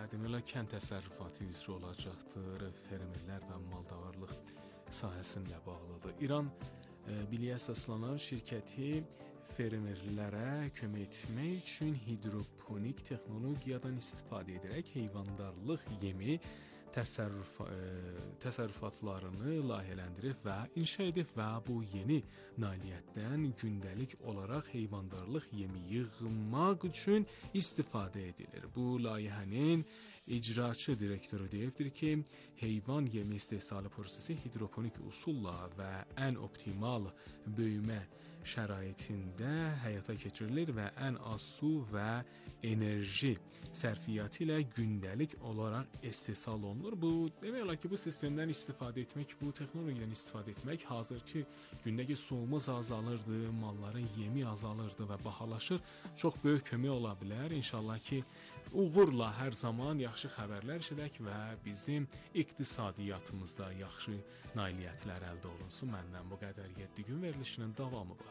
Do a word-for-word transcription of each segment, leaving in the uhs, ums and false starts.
demək olar kənd təsərrüfatı üzrə olacaqdır, fermerlər və maldavarlıq sahəsində bağlıdır. İran biliyə əsaslanan şirkəti fermerlərə kömək etmək üçün hidroponik texnologiyadan istifadə edərək heyvandarlıq yemi təsərrüf, ə, təsərrüfatlarını layihələndirib və inşa edib və bu yeni nailiyyətdən gündəlik olaraq heyvandarlıq yemi yığmaq üçün istifadə edilir. Bu layihənin icraçı direktoru deyibdir ki, heyvan yemi istehsalı prosesi hidroponik usulla və ən optimal böyümə şəraitində həyata keçirilir və ən az su və enerji sərfiyyatı ilə gündəlik olaraq istehsal olunur. Bu demək olar ki, bu sistemdən istifadə etmək, bu texnologiyadan istifadə etmək hazırki gündəki suyumuz azalırdı, malların yemi azalırdı və bahalaşır. Çox böyük kömək ola bilər. İnşallah ki, uğurla hər zaman yaxşı xəbərlər eşidək və bizim iqtisadiyyatımızda yaxşı nailiyyətlər əldə olunsun. Məndən bu qədər. yeddi gün verilişinin davamı var.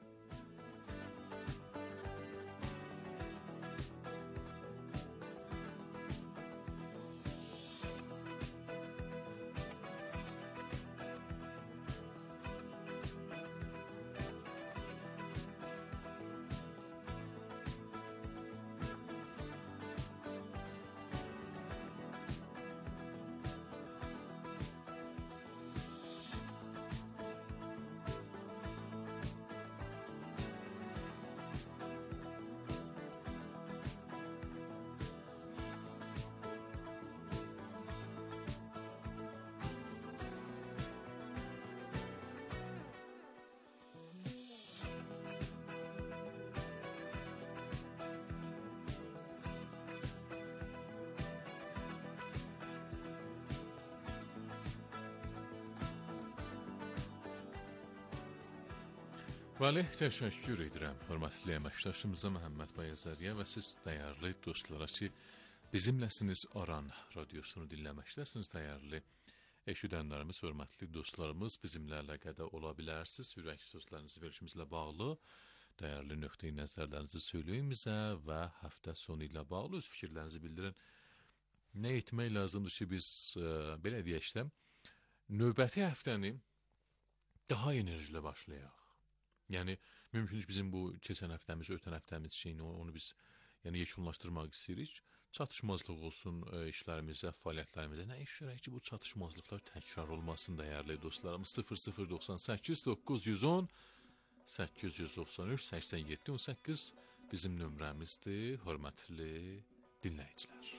Bəli, təşəkkür edirəm hörmətli əməkdaşımıza Məhəmməd Bayazarıya və siz dəyərli dostlara ki, bizimləsiniz Aran radiosunu dinləməkdəsiniz, dəyərli eşidənlərimiz, hörmətli dostlarımız, bizimlə əlaqədə ola bilərsiniz. Ürək sözlərinizi verilişimizlə bağlı, dəyərli nöqteyi nəzərlərinizi söyləyin bizə və həftə sonu ilə bağlı öz fikirlərinizi bildirin. Nə etmək lazımdır ki, biz ə, belə deyək işləm, növbəti həftəni daha enerjilə başlayaq. Yəni, mümkün bizim bu keçən həftəmiz, ötən həftəmiz şeyini, onu biz yəni, yekunlaşdırmaq istəyirik. Çatışmazlıq olsun ə, işlərimizə, fəaliyyətlərimizə. Nə iş görək ki, bu çatışmazlıqlar təkrar olmasın, dəyərli dostlarımız. sıfır sıfır doxsan səkkiz doqquz yüz on səkkiz yüz doxsan üç səksən yeddi on səkkiz bizim nömrəmizdir, hörmətli dinləyicilər.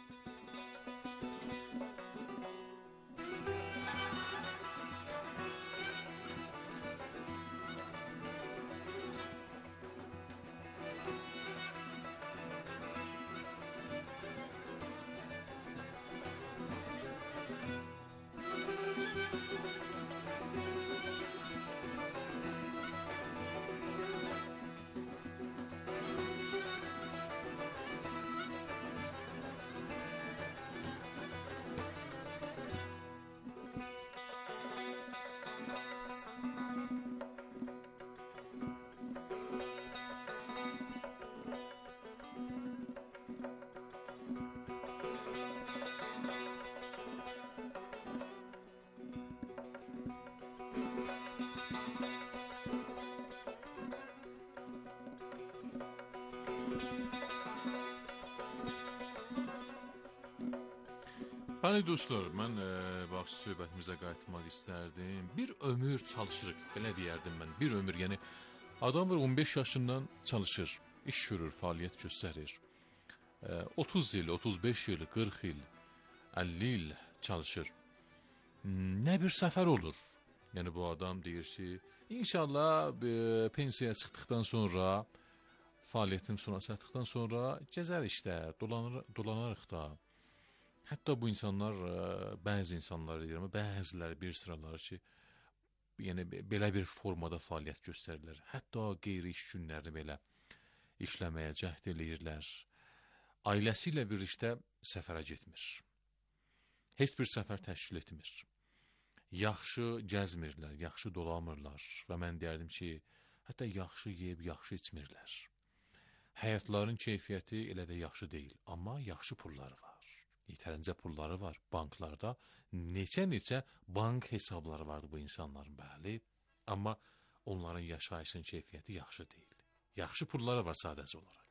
Bəli dostlar, mən e, baxış söhbətimizə qayıtmaq istərdim. Bir ömür çalışırıq, belə deyərdim mən. Bir ömür, yəni adam var on beş yaşından çalışır, iş görür, fəaliyyət göstərir. E, otuz il, otuz beş il, qırx il, əlli il çalışır. Nə bir səfər olur. Yəni bu adam deyir ki, inşallah e, pensiyaya çıxdıqdan sonra, fəaliyyətim sona çatdıqdan sonra gəzər işdə, dolanır, dolanarıq da. Hətta bu insanlar, bəzi insanlar deyirəm, bəziləri bir sıraları ki, yəni belə bir formada fəaliyyət göstərirlər. Hətta qeyri iş günlərini belə işləməyə cəhd eləyirlər. Ailəsi ilə birlikdə səfərə getmir. Heç bir səfər təşkil etmir. Yaxşı gəzmirlər, yaxşı dolamırlar və mən deyərdim ki, hətta yaxşı yeyib, yaxşı içmirlər. Həyatların keyfiyyəti elə də yaxşı deyil, amma yaxşı pulları var. yetərincə pulları var banklarda. Neçə-neçə bank hesabları vardı bu insanların, bəli. Amma onların yaşayışın keyfiyyəti yaxşı deyil. Yaxşı pulları var sadəcə olaraq.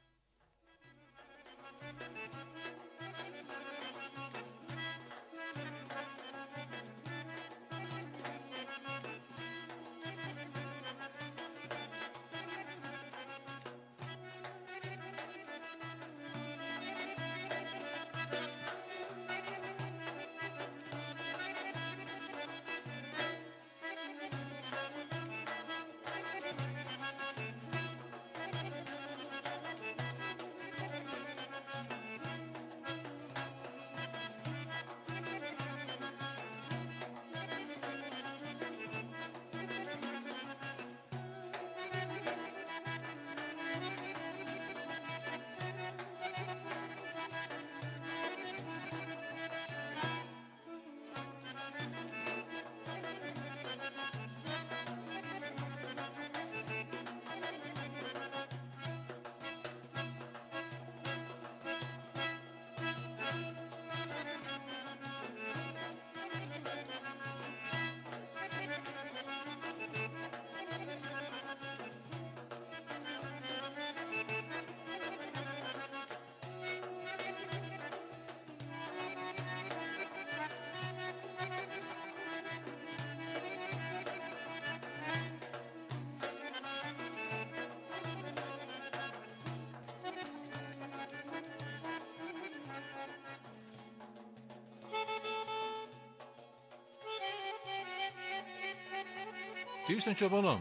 Deyirsən ki, balam,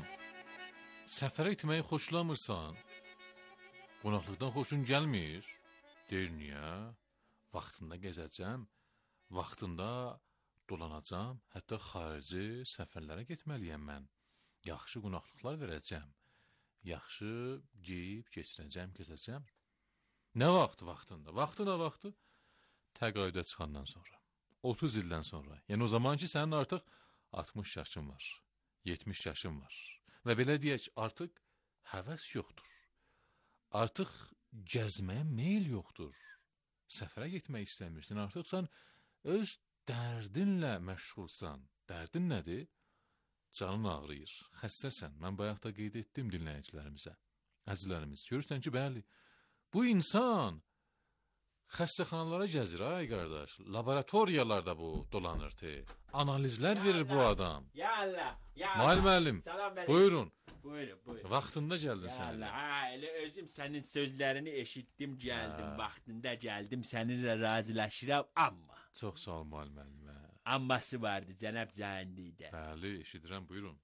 səfərə gitməyi xoşlamırsan, qonaqlıqdan xoşun gəlmir. Deyir, niyə? Vaxtında gəzəcəm, vaxtında dolanacam, hətta xarici səfərlərə getməliyəm mən. Yaxşı qonaqlıqlar verəcəm, yaxşı geyib, keçirəcəm, gəzəcəm. Nə vaxt vaxtında? Vaxtı nə vaxtı? Təqaüdə çıxandan sonra, otuz ildən sonra. Yəni o zaman ki, sənin artıq altmış yaşın var. yetmiş yaşım var. Və belə deyək, artıq həvəs yoxdur. Artıq gəzməyə meyl yoxdur. Səfərə getmək istəmirsən. Artıq sən öz dərdinlə məşğulsan. Dərdin nədir? Canın ağrıyır, xəstəsən. Mən bayaq da qeyd etdim dinləyicilərimizə. Əzizlərimiz, görürsən ki, bəli, bu insan xəstəxanalara gəzir, ay qardaş. Laboratoriyalarda bu dolanırdı. Analizlər verir bu adam. Ya Allah, ya Allah. Mahir müəllim, buyurun. Buyurun, buyurun. Vaxtında gəldin Ya sən. Allah, ha, elə özüm sənin sözlərini eşitdim, gəldim, ha. Vaxtında gəldim, səninlə razılaşıram, amma. Çox sağ ol Mahir müəllim. Amması vardı, cənab Cəhənlidə. Bəli, eşidirəm, buyurun.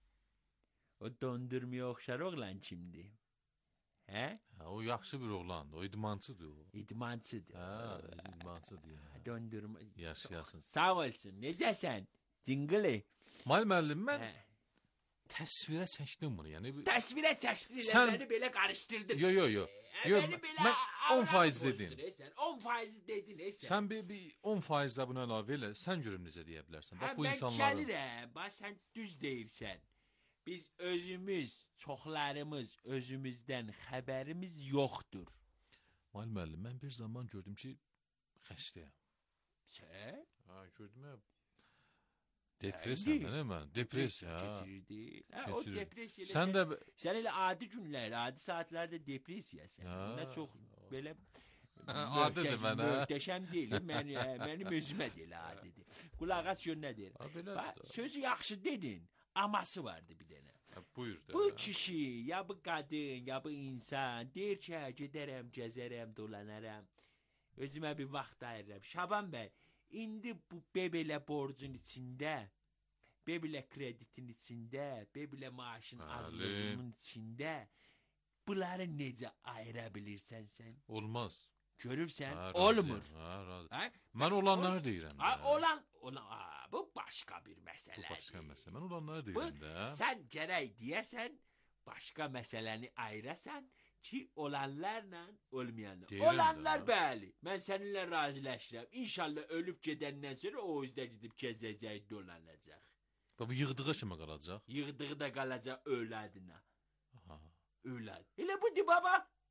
O dondurmaya oxşar oğlan kimdir? Hə? Ha, o yaxşı bir oğlandır, o idmançıdır o. İdmançıdır. Ha, idmançıdır ya. Dondurma. Yaşayasın. Sağ olsun, necəsən? Cingili. Mahir müəllim, mən Hə. təsvirə çəkdim bunu, yəni. Təsvirə çəkdin, Sən... məni belə qarışdırdın. Yo, yo, yo. E, yo məni belə mən on faiz dedim. on faiz dedin, e, sən. Sən bir, bir on faiz də buna əlavə elə, sən görüm necə deyə bilərsən. Bax, hə, bu mən insanların... gəlirəm, bax, sən düz deyirsən. Biz özümüz, çoxlarımız, özümüzdən xəbərimiz yoxdur. Mahir müəllim, mən bir zaman gördüm ki, xəstəyəm. Sən? Ha, gördüm ya. Depresiya mənə mən, depresiya. Keçirdi. Hə, o depresiya. Sən də sən elə adi günlər, adi saatlarda depresiyasən. Nə çox belə adidir mənə. Möhtəşəm deyil, mən mənim özümə deyil adidir. Qulaq as gör nə deyir. Bax, sözü yaxşı dedin, aması vardı bir dənə. Ha, buyur da. Bu kişi, ya bu qadın, ya bu insan deyir ki, gedərəm, gəzərəm, dolanaram. Özümə bir vaxt ayırıram. Şaban bəy, indi bu bebelə borcun içində, bebelə kreditin içində, bebelə maaşın azlığının içində bunları necə ayıra bilirsən sən? Olmaz. Görürsən, ha, olmur. Ha, ha? Mən olanları deyirəm. Ha, olan, olan, ha, bu başqa bir məsələdir. Bu başqa məsələ. Mən olanları deyirəm bu, də. Sən gərək deyəsən, başqa məsələni ayırasan ki, olanlarla olmayanlar. Deyirəm olanlar də. bəli, mən səninlə razılaşıram. İnşallah ölüb gedəndən sonra o özdə gedib gəzəcək, dolanacaq. Bu yığdığı kimi qalacaq. Yığdığı da qalacaq övladına. Aha. Övlad. Elə budur baba.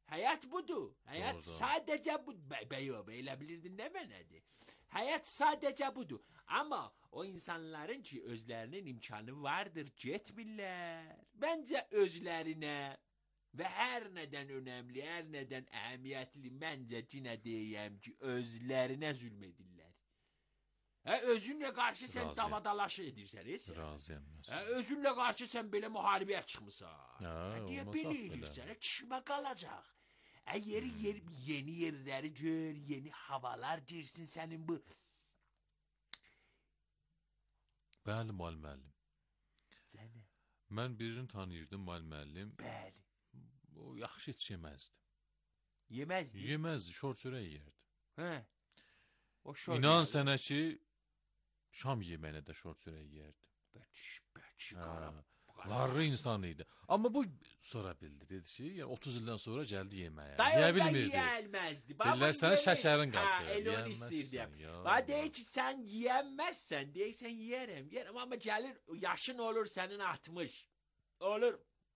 Həyat budur. Həyat Doğru, doğru. sadəcə bu. Bəyo, elə bilirdin nə mənədir? Həyat sadəcə budur. Amma o insanların ki özlərinin imkanı vardır, getmirlər. Məncə özlərinə və hər nədən önəmli, hər nədən əhəmiyyətli məncə cinə deyəm ki, özlərinə zülm edirlər. Hə, özünlə qarşı sən Razıyam. davadalaşı edirsən, heç? Razıyam. Hə, özünlə qarşı sən belə müharibəyə çıxmısan. Hə, Deyə olmaz belə bax edirsən, belə. hə, kimə qalacaq? Hə, yeri, yeri, yeni yerləri gör, yeni havalar girsin sənin bu. Bəli, müəllim müəllim. Sənə, Mən birini tanıyırdım, müəllim müəllim. bəli. O yaxşı heç yeməzdi. Yeməzdi. Yeməzdi, şor çörək yerdi. Hə. O şor. İnan sənə ki, şam yeməyinə də şor çörək yerdi. Bəç, bəç, Hə, qara. varlı insan idi. Amma bu sonra bildi, dedi ki, yəni otuz ildən sonra gəldi yeməyə. Day Yeyə onda bilmirdi. yiyəlməzdi. Dedilər sənə şəkərin qalxır. Hə, elə onu Yeyəmezsən, istəyirdim. ya, Bax, deyir olmaz. ki, sən yiyəmməzsən, deyirsən yiyərəm, yiyərəm. Amma gəlir, yaşın olur sənin altmış. Olur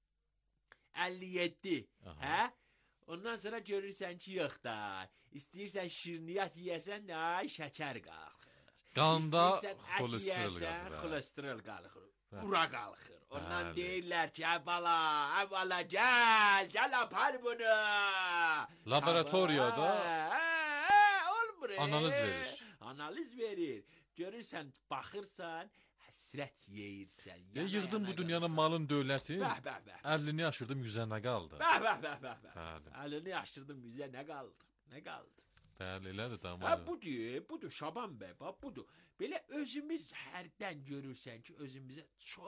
əlli yeddi. Aha. Hə? Ondan sonra görürsən ki, yox da. İstəyirsən şirniyyat yeyəsən, ay şəkər qalxır. Qanda İstəyirsən ət xolesterol yeyəsən, qalxır. xolesterol qalxır. Hə. Ura qalxır. Ondan Bəli. deyirlər ki, əvvəla, əvvəla gəl, gəl apar bunu. Laboratoriyada Hə, hə, olmur. e. analiz verir. Analiz verir. Görürsən, baxırsan, həsrət yeyirsən. Ya yana yığdım bu yana dünyanın qalırsan. malın dövlətin. Bəh, bəh, bəh. əlini aşırdım yüzənə qaldı. Bəh, bəh, bəh, bəh, bəh. Bəli. Əlini açdırdım yüzə, nə qaldı? Nə qaldı? Bəli, elədir Hə, tamam. budur, budur Şaban bəy, bax budur. Belə özümüz hərdən görürsən ki, özümüzə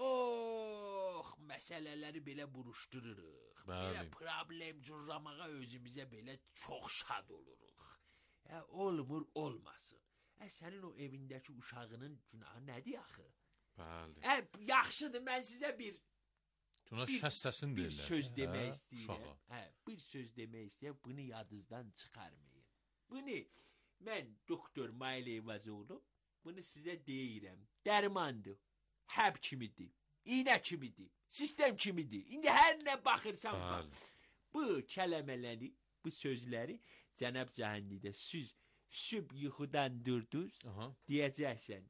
çox məsələləri belə buruşdururuq. Belə Bəli. problem cürramağa özümüzə belə çox şad oluruq. Hə, olmur, olmasın. Hə, sənin o evindəki uşağının günahı nədir axı? Bəli. Hə, yaxşıdır, mən sizə bir Buna bir- şəssəsin bir deyirlər. söz demək Hə, istəyirəm. uşağa. Hə, bir söz demək istəyirəm, bunu yadınızdan çıxarmayın. Bunu mən doktor Mayıl Eyvazoğlu bunu sizə deyirəm. Dərmandır. Həb kimidir. İynə kimidir. Sistem kimidir. İndi hər nə baxırsan bax. Bəli. Bu kələmələri, bu sözləri cənab cəhənnidə siz süb yuxudan durdunuz, Aha. deyəcəksən.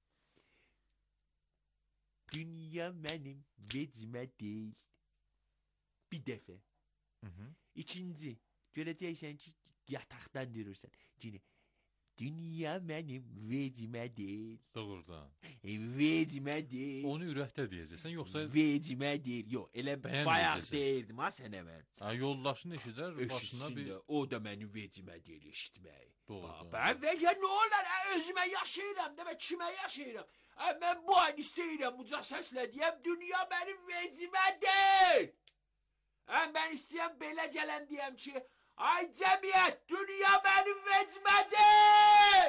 Dünya mənim vecimə deyil. Bir dəfə. Hı -hı. İkinci, görəcəksən ki, yataqdan durursan. Yine, dünya mənim vecimə deyil. Doğrudan. E, vecimə deyil. Onu ürəkdə deyəcəksən, yoxsa Vecimə deyil. Yox, elə Bəyən bayaq deyəcəksən. deyirdim ha sənə mən. ha, yoldaşın eşidər, başına Eşitsin bir də, o da mənim vecimə deyil eşitmək. Doğru. Ben ve ya ne olar ha, özüme yaşayıram deme kime yaşayıram. Ha, ben bu an istəyirəm uca səslə deyəm dünya benim vecimə deyil. Ha, ben istəyəm belə gələm deyəm ki ay cəmiyyət dünya benim vecimə deyil.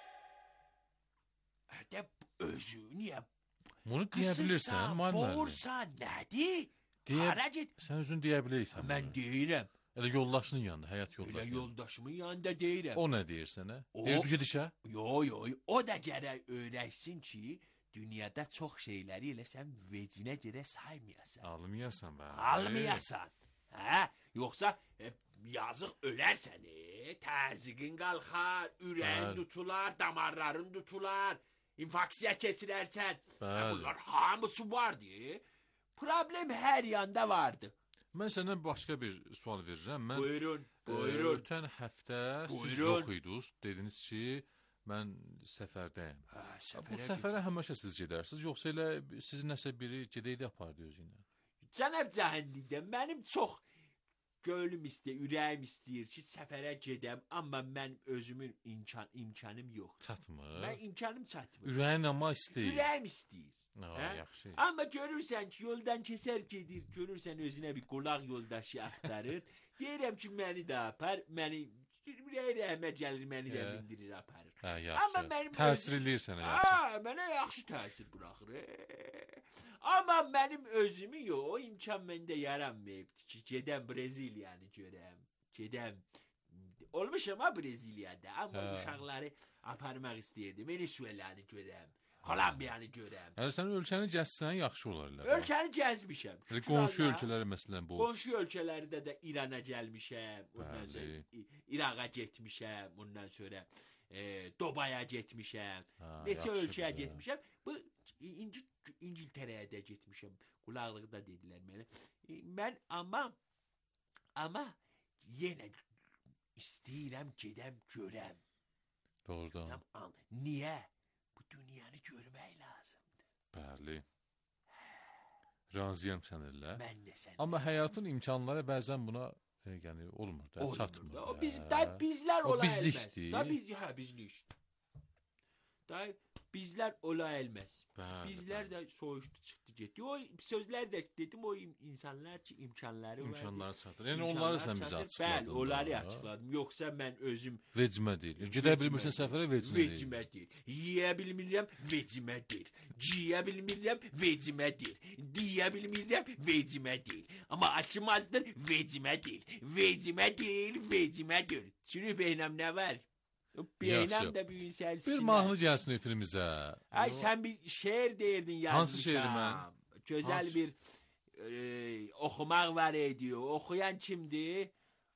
Ha, de özü niyə bunu deyə bilirsən, qısırsan, müəllim. boğursan nədir? Deyə- Hara get? Sən özün deyə bilirsən. Mən bunu. deyirəm. Elə yoldaşının yanında, həyat Elə yoldaşının. yoldaşımın yanında deyirəm. O nə deyir sənə? O- Deyir ki, dişə? Yo yo o da gərək öyrəşsin ki dünyada çox şeyləri elə sən vecinə görə saymayasan. Almayasan bəli. Almayasan. Hə? Yoxsa e, yazıq ölərsən, e, təzyiqin qalxar, ürəyin Bəli. tutular, damarların tutular, infaksiya keçirərsən. Hə, Bəli. bunlar hamısı vardı. E. Problem hər yanda vardı. Mən sənə başqa bir sual verirəm. Mən Buyurun, e, buyurun. ötən həftə siz Buyurun. yox idiniz. Dediniz ki, mən səfərdəyəm. Hə, Bu səfərə səfərə həmişə siz gedərsiniz, yoxsa elə sizi nəsə biri gedəydi apardı özü ilə? Cənab cəhənnidə mənim çox gönlüm istəyir, ürəyim istəyir ki, səfərə gedəm, amma mən özümün imkan imkanım yox. Çatmır. Mən imkanım çatmır. Ürəyin amma istəyir. Ürəyim istəyir. Ha, Hə? yaxşı. Amma görürsən ki, yoldan keçər gedir, görürsən özünə bir qonaq yoldaşı axtarır. Deyirəm ki, məni də apar, məni ürəyi rəhmə gəlir, məni də Hə. mindirir, aparır. Hə, Amma yaxşı. mənim Təsir öz- eləyir sənə yaxşı. Ha, mənə yaxşı təsir buraxır. e. Amma mənim özümü yox, o imkan məndə yaranmayıbdı ki, gedəm Breziliyanı görəm, gedəm. Olmuşam ha Breziliyada, amma Hə. uşaqları aparmaq istəyirdim, Venezuelanı görəm. Kolombiyanı görəm. Yəni sən ölkəni gəzsən yaxşı olar elə. Ölkəni gəzmişəm. Yəni qonşu ölkələri məsələn bu. Qonşu ölkələrdə də İrana gəlmişəm, ondan sonra İraqa getmişəm, ondan sonra e, Dobaya getmişəm. Neçə ölkəyə getmişəm. Bu İnci İngiltərəyə də getmişəm. Qulaqlıqda dedilər mənə. E, mən amma amma yenə istəyirəm gedəm görəm. Doğrudan. Niyə? Bu dünyanı görmək lazımdır. Bəli. Razıyam səninlə. Mən də səninlə. Amma həyatın imkanları bəzən buna e, yəni olmur da, çatmır. O biz da bizlər ola bilməz. Bizlikdir. Da biz hə bizlik. Da bizlər ola bilməz. Bəli, bizlər bəli. də soyuşdu çıxdı getdi. O sözlər də dedim o insanlar ki imkanları var. İmkanları çatır. Yəni onları sən bizə açıqladın. Bəli, onları açıqladım. Yoxsa mən özüm vecimə deyil. Gedə bilmirsən səfərə vecimə deyil. Vecimə deyil. Yeyə bilmirəm, vecimə deyil. Ciyə bilmirəm, vecimə deyil. Diyə bilmirəm, vecimə deyil. Amma açmazdır, vecimə deyil. Vecimə deyil, vecimə deyil. Çürük beynəm nə var? Beynəm də bir insan. Bir mahnı gəlsin efrimizə. Ay sən bir şeir deyirdin yazmışam. Hansı şeiri mən? Gözəl Hansı? bir e, oxumaq var idi. Oxuyan kimdir?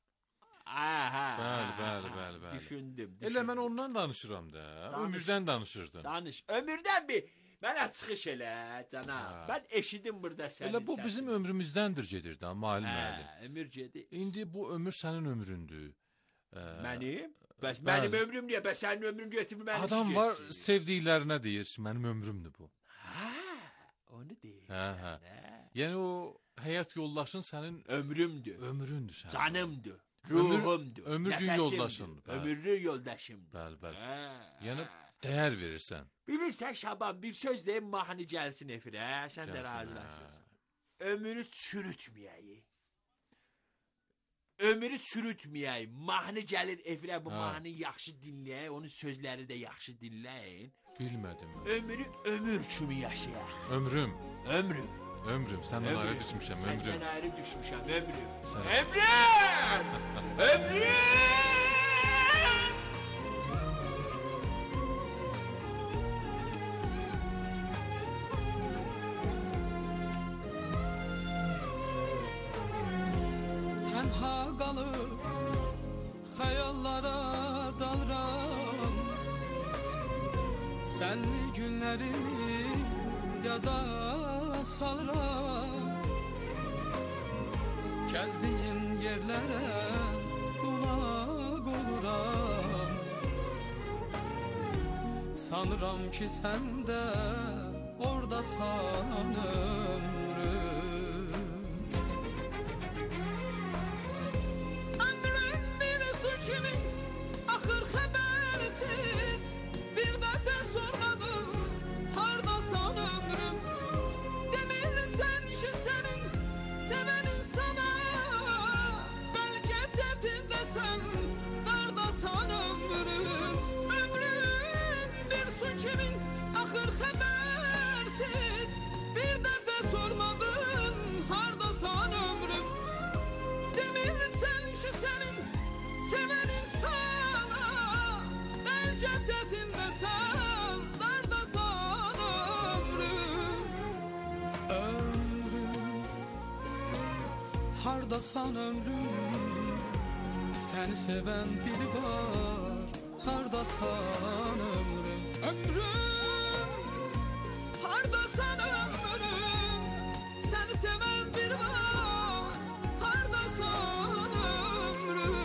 Aha. Bəli, bəli, bəli, bəli. Düşündüm. Elə mən ondan danışıram da. Danış. Ömürdən danışırdın. Danış. Ömürdən bir mənə çıxış elə cənab. Mən eşidim burada səni. Elə bu bizim ömrümüzdəndir gedir də, müəllim müəllim. Hə, ömür gedir. İndi bu ömür sənin ömründür. Ə, Mənim? Bəs bəli. mənim ömrüm niyə? Bəs sənin ömrün götürür mənim Adam var sevdiklərinə deyir, mənim ömrümdür bu. Hə, onu deyir. Hə, hə. Yəni o həyat yoldaşın sənin Ömrümdür. ömründür sənin. Canımdır. Ömür- Ruhumdur. ömürcün nəfəsimdir, yoldaşındır, bəli. Ömürlü yoldaşımdır. Bəli, bəli. Hə, Yəni hə. dəyər verirsən. Bilirsən Şaban bir söz deyim mahnı gəlsin efirə. Sən də Gəlsin, razılaşırsan. Ömrü çürütməyək. Ömrü çürütməyək. Mahnı gəlir efirə bu Ha. mahnı yaxşı dinləyək. Onun sözləri də yaxşı dinləyin. Bilmədim. Ömrü ömür kimi yaşayaq. Ömrüm, Ömrüm. ömrüm səndən ayrı düşmüşəm, ömrüm. Səndən ayrı düşmüşəm ömrüm. Sən- Ömrüm! Ömrüm! Tənha qalıb xəyallara dalıram. Sənli günlərimi yada salıram. Gəzdiyin yerlərə qulaq oluram. Sanıram ki sən də ordasan ömrüm. Ömrüm bir su kimi axır xəbərsiz. Bir dəfə sormadım hardasan ömrüm. Demirsən ki sənin sevənin sana. Bəlkə çətindəsən dardasan ömrüm. Ömrüm bir su kimi axır xəbərsiz. Bir dəfə sormadım hardasan ömrüm. Demirsən ki sənin sevənin sana. Bəlkə çətindəsən dardasan ömrüm. Ömrüm hardasan ömrüm. Səni sevən biri var. Hardasan ömrüm. Ömrüm hardasan ömrüm. Səni sevən biri var. Hardasan ömrüm.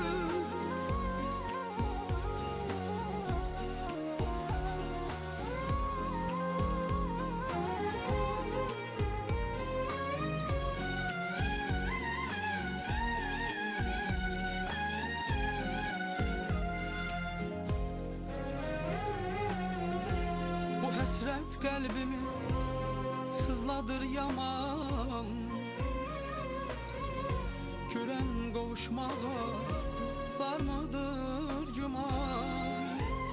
Bu həsrət qəlbimi sızladır yaman. Görən qovuşmağa var mıdır güman?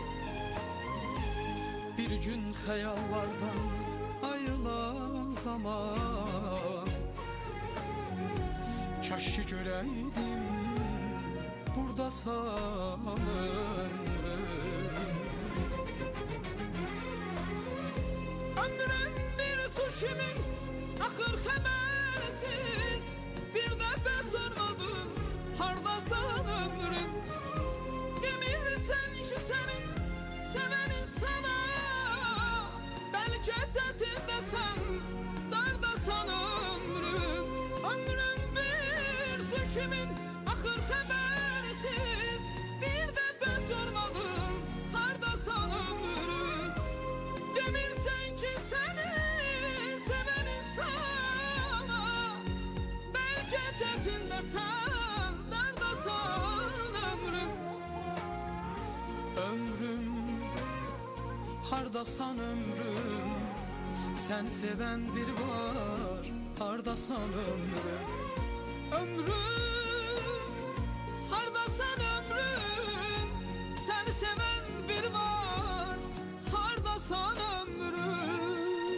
Bir gün xəyallardan ayrılan zaman. Kaş ki görəydim burdasan ömrüm. Ömrüm bir su kimin akır xəbərsiz. Bir dəfə sormadım hardasan ömrüm. Demirsən ki sənin sevenin sana, bəlkə çətindəsən, dardasan ömrüm. Ömrüm bir su kimin akır xəbərsiz. Bir dəfə sormadım hardasan ömrüm. Demirsən ki səni sevenin sana, bəlkə çətindəsən, dardasan ömrüm. Ömrüm, hardasan ömrüm. Sen seven bir var, hardasan ömrüm. Ömrüm, hardasan ömrüm. Sen seven bir var, hardasan ömrüm.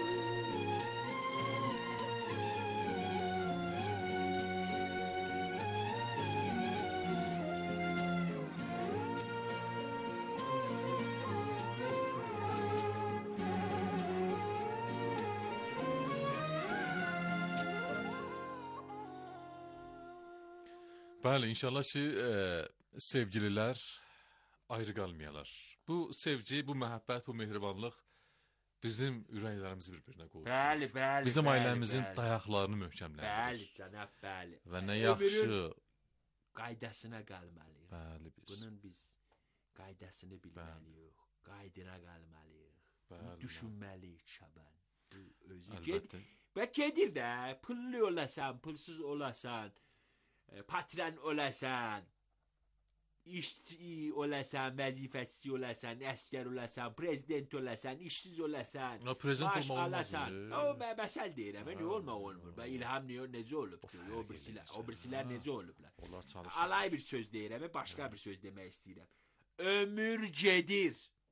Bəli, inşallah ki, e, sevgililər ayrı qalmayalar. Bu sevgi, bu məhəbbət, bu mehribanlıq bizim ürəklərimizi bir-birinə qoyur. Bəli, bəli. Bizim bəli, ailəmizin bəli. dayaqlarını Bəli, möhkəmləndirir. cənab, bəli. Və nə Ömrün yaxşı. qaydasına qalmalıyıq. Bəli, biz. Bunun biz qaydasını bilməliyik. Qaydına qalmalıyıq. Bəli. Düşünməliyik Şaban. Bu özü ged. Əlbəttə. Və gedir də, pullu olasan, pulsuz olasan, e, patron olasan, işçi olasan, vəzifəçisi olasan, əskər olasan, prezident olasan, işsiz olasan, Ya, prezident maaş olmaq olmaz, alasan. e. O bə məsəl deyirəm, nə olmaq olmur. Bə İlham niyə necə olub? O birisilər, o birisilər necə olublar? Onlar çalışır. Alay bir söz deyirəm, başqa bir söz demək istəyirəm. Ömür gedir.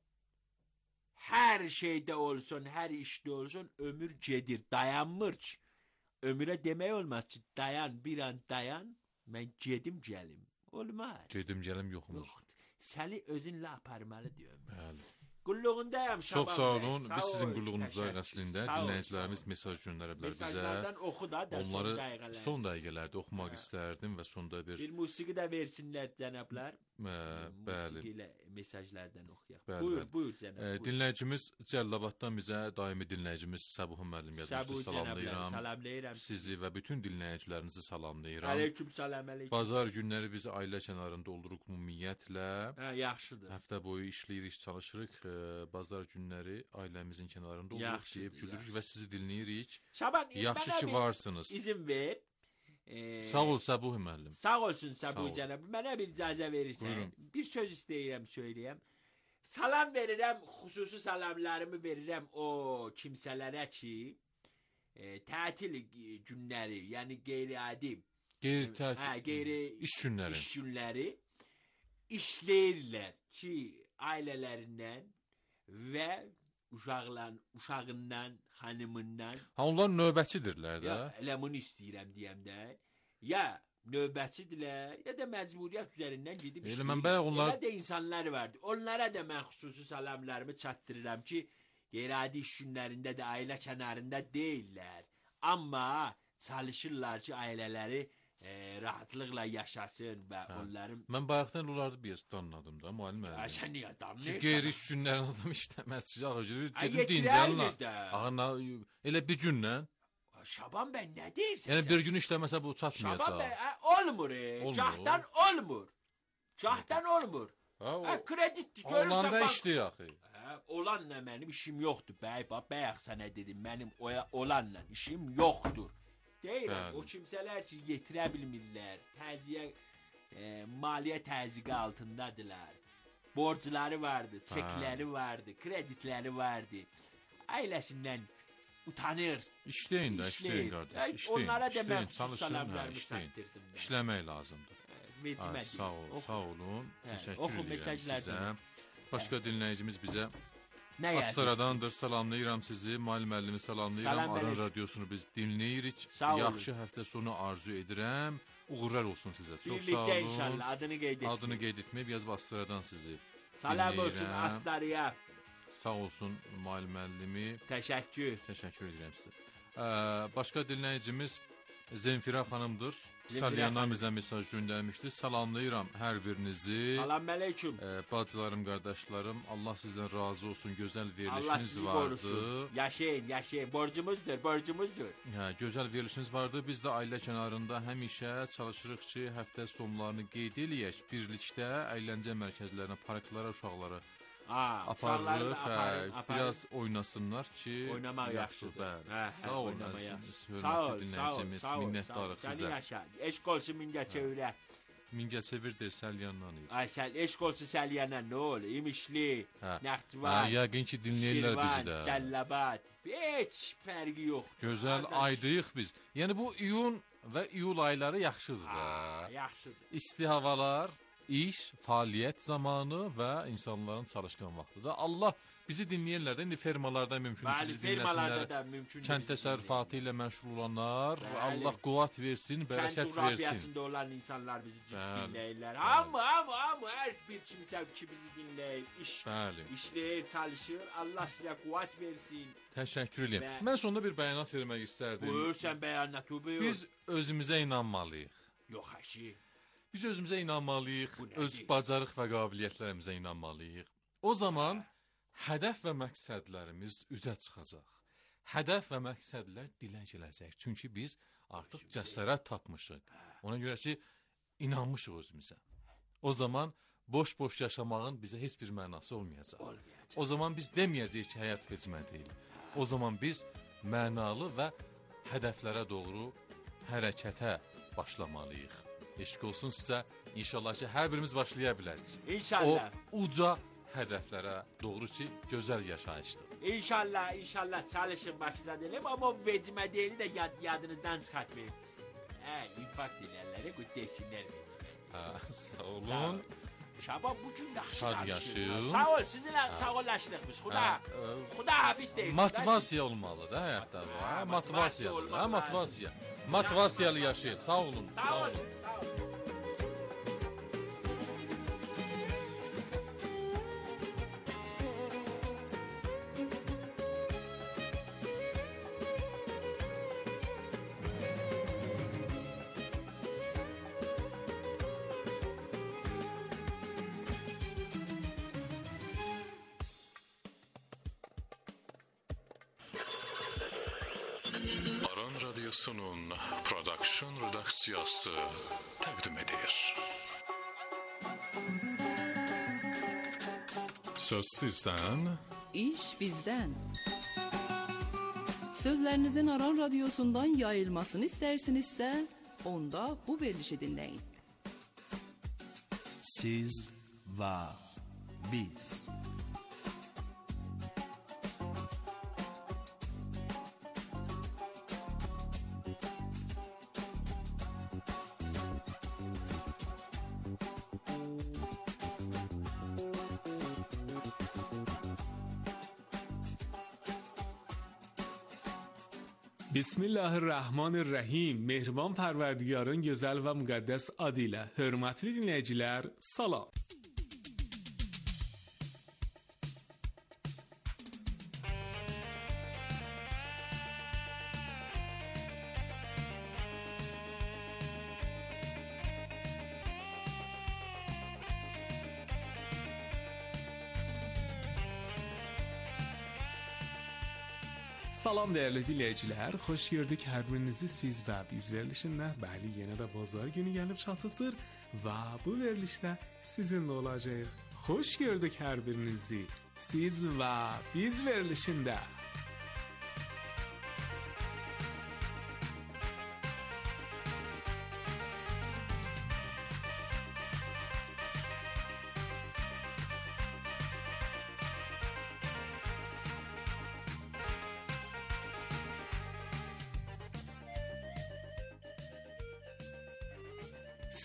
Hər şeydə olsun, hər işdə olsun, ömür gedir, dayanmır ki. Ömürə demək olmaz ki, dayan, bir an dayan, mən gedim gəlim. Olmaz. Gedim gəlim yoxumuz. Yox. Səni özünlə aparmalıdır ömür. Bəli. Qulluğundayam Şaban Çox sağ bəy, olun. sağ Biz sizin ol, qulluğunuzdayıq təşəkkür. əslində. Sağ ol, Dinləyicilərimiz sağ ol. mesaj göndərə bilər bizə. Mesajlardan oxu da, da son Onları dəqiqələr. son dəqiqələrdə oxumaq istərdim və sonda bir, Bir musiqi də versinlər cənablar. ə, bəli. Musiqi ilə mesajlardan oxuyaq. Bəli, Buyur, bəli. buyur cənab. Ə, buyur. dinləyicimiz Cəllabaddan bizə daimi dinləyicimiz Səbuhun müəllim yazmışdı. Səbu cənablar, Salamlayıram. salamlayıram. Sizi və bütün dinləyicilərinizi salamlayıram. Aleyküm salam, aleyküm. Bazar günləri bizi ailə kənarında oluruq ümumiyyətlə. Hə, yaxşıdır. Həftə boyu işləyirik, çalışırıq. Ə, Bazar günləri ailəmizin kənarında oluruq, Yaxşıdır, deyib gülürük yaxşı. və sizi dinləyirik. Şaban, Yaxşı mənə ki bir varsınız. İzin ver. Ee, Sağ ol Səbuh müəllim. Sağ olsun Sağ Səbu ol. cənab. Mənə bir icazə verirsən. Buyurun. Bir söz istəyirəm, söyləyəm. Salam verirəm, xüsusi salamlarımı verirəm o kimsələrə ki, e, tətil günləri, yəni qeyri-adi, Qeyri hə, qeyri iş günləri. iş günləri işləyirlər ki, ailələrindən və uşaqlan, uşağından, xanımından. Ha onlar növbəçidirlər də. Ya elə bunu istəyirəm deyəm də. Ya növbəçidirlər, ya da məcburiyyət üzərindən gedib Elə işləyirlər. mən bayaq onlar- Elə də insanlar vardı. Onlara da mən xüsusi salamlarımı çatdırıram ki, qeyri-adi iş günlərində də ailə kənarında deyillər. Amma çalışırlar ki, ailələri e, rahatlıqla yaşasın və onların... Mən bayaqdan onları bir anladım da müəllim Ay, müəllim. sən niyə adam Ki qeyri iş günlərin adam işləməz. Ağa gedir, Ay, gedim yetirəriz dincəlin. də. Ağa na- elə bir günlə. Şaban bəy nə deyirsən? Yəni sən? bir gün işləməsə bu Şaban çatmayacaq. bəy ə, olmur. E. Olmur. Cahdan olmur. Cahdan olmur. Ha, Hə, o kredit görürsən olanda bax- işləyir axı. Hə, olanla mənim işim yoxdur bəy. Bax, bayaq sənə dedim, mənim oya, olanla işim yoxdur. Deyirəm, Bəli. o kimsələr ki, yetirə bilmirlər, təziyə, e, maliyyə təzyiqi altındadılar. Borcları vardı, çekləri vardı, kreditləri vardı. Ailəsindən utanır. İşləyin də, işləyin İşləyir. qardaş. Ay, İşləyin, onlara da mən işləyin, xüsusi çalışın, hə, salamlarımı işləyin. çatdırdım mən. İşləmək lazımdır. Vecimə Ay, deyil. sağ ol, Oxu. sağ olun. Hə, Təşəkkür oxu edirəm mesajlardan. sizə. Başqa dinləyicimiz bizə Nə yazır? Astaradandır. Salamlayıram sizi. Müəllim müəllimi salamlayıram. Salam Aran əleykum. radiosunu biz dinləyirik. Sağ olun. Yaxşı həftə sonu arzu edirəm. Uğurlar olsun sizə. Çox sağ Birlikdə olun. inşallah adını qeyd et. Adını qeyd etməyib yazıb Astaradan sizi Salam olsun dinləyirəm. Astarıya. Sağ olsun Mail müəllimi. Təşəkkür. Təşəkkür edirəm sizə. Ə, başqa dinləyicimiz Zenfira xanımdır. Zenfira Salyandan xanım. bizə mesaj göndərmişdi. Salamlayıram hər birinizi. Salam əleyküm. Ə, bacılarım, qardaşlarım, Allah sizdən razı olsun. Gözəl Allah verilişiniz sizi vardı. qorusun. Yaşayın, yaşayın. Borcumuzdur, borcumuzdur. Hə, gözəl verilişiniz vardı. Biz də ailə kənarında həmişə çalışırıq ki, həftə sonlarını qeyd eləyək. Birlikdə əyləncə mərkəzlərinə, parklara uşaqları Ha, aparırıq. uşaqları da aparın, Hə, aparın. biraz oynasınlar ki, Oynamaq yaxşıdır. Bəli. Hə, hə, Sağ olun, oynamaq əzizimiz, yaxşıdır. hörmətli Sağ ol, sağ ol, dinləyicimiz, sağ ol, minnətdarıq sağ ol. sizə. Səni yaşa. Eşq olsun Mingəçevirə. Mingəçevirdir Səlyandan idi. Ay sən eşq olsun Səlyana nə olur? İmişli, Hə. Hə, Naxçıvan, yəqin ki, dinləyirlər bizi Şirvan, də. Cəllabad. Heç fərqi yox. Gözəl Qardaş. aydıyıq biz. Yəni bu iyun və iyul ayları yaxşıdır Ha, da. yaxşıdır. İsti havalar, iş, fəaliyyət zamanı və insanların çalışqan vaxtıdır. Allah bizi dinləyirlər də, indi fermalarda mümkündür ki, Bəli, bizi fermalarda dinləsinlər. da mümkündür. Kənd bizi təsərrüfatı ilə məşğul olanlar, Bəli. Allah quvvat versin, Kənd bərəkət versin. coğrafiyasında olan insanlar bizi Bəli, dinləyirlər. bəli. Hamı, hamı, hamı, hər bir kimsə ki bizi dinləyir, iş, Bəli. işləyir, çalışır. Allah sizə quvvat versin. Təşəkkür edirəm. Və- Mən sonda bir bəyanat vermək istərdim. Buyur sən bəyanat, buyur. Biz özümüzə inanmalıyıq. Yox əşi. Biz özümüzə inanmalıyıq, Bu nədir? öz bacarıq və qabiliyyətlərimizə inanmalıyıq. O zaman hədəf və məqsədlərimiz üzə çıxacaq. Hədəf və məqsədlər dilə gələcək. Çünki biz artıq cəsarət tapmışıq. Ona görə ki, inanmışıq özümüzə. O zaman boş-boş yaşamağın bizə heç bir mənası olmayacaq. Olmayacaq. O zaman biz deməyəcəyik ki, həyat vecmə deyil. O zaman biz mənalı və hədəflərə doğru hərəkətə başlamalıyıq. Eşq olsun sizə. İnşallah ki, hər birimiz başlaya bilərik. O İnşallah. uca hədəflərə doğru ki, gözəl yaşayışdır. İnşallah, inşallah çalışın başınıza diyelim ama o vecime değil de yad, yadınızdan çıkartmayın. He, infak dilerleri kutlesinler vecime. Hə, sağ Sağ olun. ol. Şaban bugün yaxşı Şad danışır. yaşayın. Sağ ol, sizinle sağollaşdıq biz. Xuda, Hə, ə, Xuda hafiz deyil. Motivasiya olmalı da həyatda. Motivasiya, Hə, motivasiya motivasiyalı da, olmalı. motivasiya. Motivasiyalı yaşayın. Sağ olun. Sağ Sağ olun, olun. sağ olun. Aran Radyosu'nun prodüksiyon redaksiyası təqdim edir. Söz sizdən, İş bizdən. Sözlərinizin Aran Radyosu'ndan yayılmasını istərsinizsə, onda bu verilişi dinləyin. Siz və biz. Bismillahirrahmanirrahim. Mehriban Pərverdigarın gözəl və müqəddəs adı ilə hörmətli dinləyicilər, salam. Salam dəyərli dinləyicilər, xoş gördük hər birinizi siz və biz verilişində. Bəli, yenə də bazar günü gəlib çatıbdır və bu verilişdə sizinlə olacağıq. Xoş gördük hər birinizi siz və biz verilişində.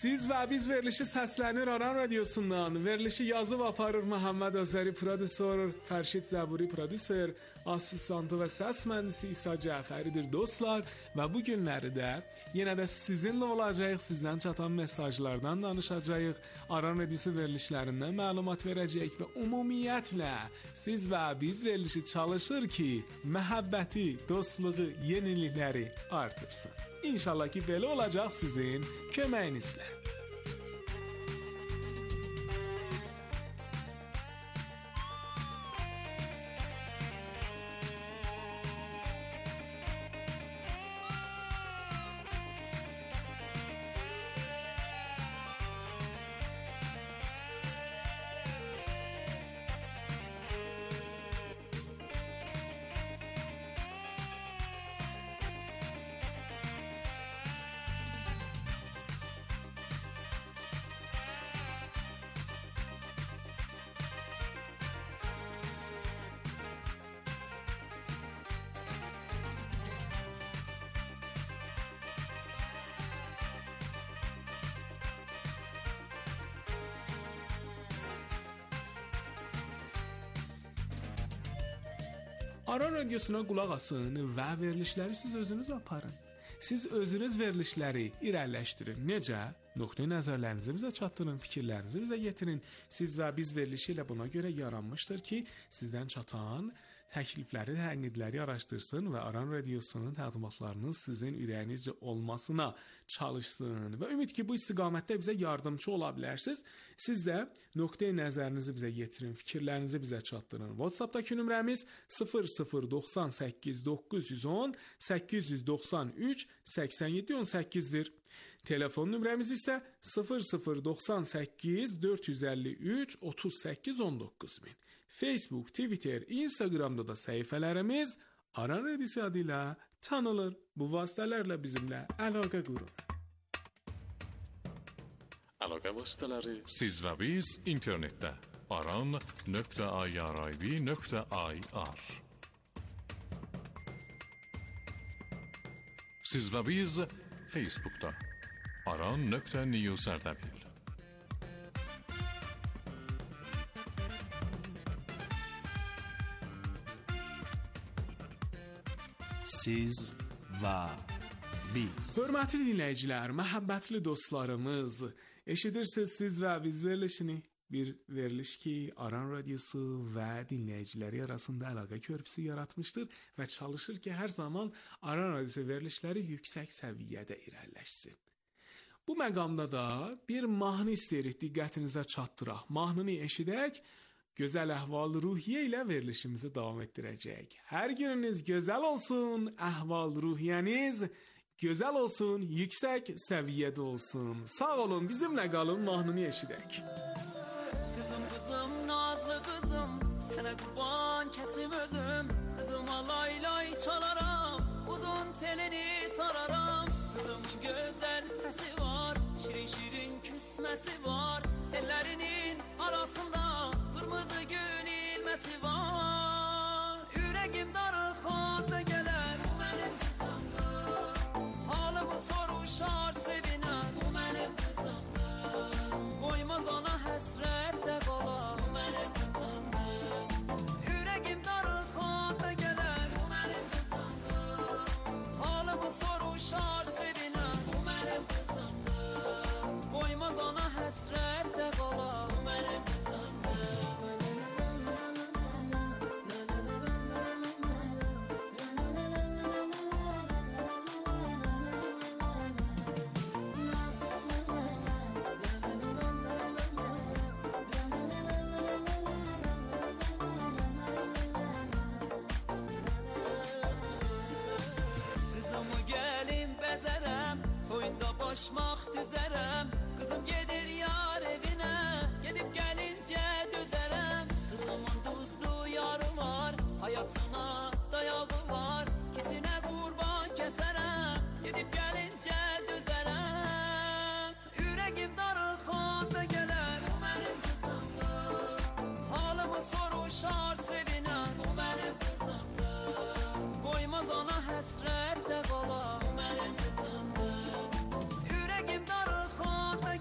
Siz və biz verilişi səslənir Aran Radiosundan. Verilişi yazıb aparır Məhəmməd Özəri prodüser, Fərşid Zəburi prodüser, asistanı və səs mühəndisi İsa Cəfəridir dostlar. Və bu günləri də yenə də sizinlə olacağıq, sizdən çatan mesajlardan danışacağıq, Aran Radiosu verilişlərindən məlumat verəcəyik və ümumiyyətlə siz və biz verilişi çalışır ki, məhəbbəti, dostluğu, yenilikləri artırsın. İnşallah ki belə olacaq sizin köməyinizlə. Aran Radiosuna qulaq asın və verilişləri siz özünüz aparın. Siz özünüz verilişləri irəliləşdirin. Necə? Nöqteyi nəzərlərinizi bizə çatdırın, fikirlərinizi bizə yetirin. Siz və biz verilişi ilə buna görə yaranmışdır ki, sizdən çatan təklifləri, tənqidləri araşdırsın və Aran Radiosunun təqdimatlarının sizin ürəyinizcə olmasına çalışsın. Və ümid ki, bu istiqamətdə bizə yardımcı ola bilərsiniz. Siz də nöqteyi nəzərinizi bizə yetirin, fikirlərinizi bizə çatdırın. WhatsApp-dakı nömrəmiz sıfır sıfır doxsan səkkiz doqquz yüz on səkkiz yüz doxsan üç səksən yeddi on səkkizdir. Telefon nömrəmiz isə sıfır sıfır doxsan səkkiz dörd yüz əlli üç otuz səkkiz on doqquz min. Facebook, Twitter, Instagramda da səhifələrimiz Aran Radiosu adıyla tanınır. Bu vasitələrlə bizimlə əlaqə qurun. Əlaqə vasitələri Siz və biz internetdə aran nöqtə irib nöqtə ir. Siz və biz Facebookda aran nöqtə news Ərdəbil. Siz və biz. Hörmətli dinləyicilər, məhəbbətli dostlarımız, eşidirsiniz siz və biz verilişini. Bir veriliş ki, Aran Radiosu və dinləyiciləri arasında əlaqə körpüsü yaratmışdır və çalışır ki, hər zaman Aran Radiosu verilişləri yüksək səviyyədə irəliləşsin. Bu məqamda da bir mahnı istəyirik diqqətinizə çatdıraq. Mahnını eşidək, gözəl əhval-ruhiyyə ilə verilişimizi davam etdirəcək. Hər gününüz gözəl olsun, əhval-ruhiyyəniz gözəl olsun, yüksək səviyyədə olsun. Sağ olun, bizimlə qalın, mahnını eşidək. Kızım kızım nazlı kızım, sana kurban kesim özüm. Kızıma lay lay çalaram, uzun telini tararam. Kızımın güzel sesi var, şirin şirin küsmesi var. Tellerinin arasında kırmızı gün ilmesi var. Yüreğim darıxanda gələr, bu mənim kızımdır. Halımı soruşar sevinen, bu mənim kızımdır. Qoymaz ona həsrətdə qalar, bu mənim kızımdır. Yüreğim darıxanda gələr, bu mənim kızımdır. Halımı soruşar sevinen, bu mənim kızımdır. Qoymaz ona həsrətdə qalar, bu mənim kızımdır. Başmaq düzərəm, qızım gedir yar evinə, gedib gəlincə dözərəm. Qızımın duzlu yarı var, həyatına dayağı var, kisinə qurban kəsərəm, gedib gəlincə dözərəm. Ürəgim darıxanda gələr, bu mənim kızımdır. Halımı soruşar sevinən, bu mənim kızımdır. Qoymaz ona həsrətdə qalar, bu mənim kızımdır. Yüreğim darıxanda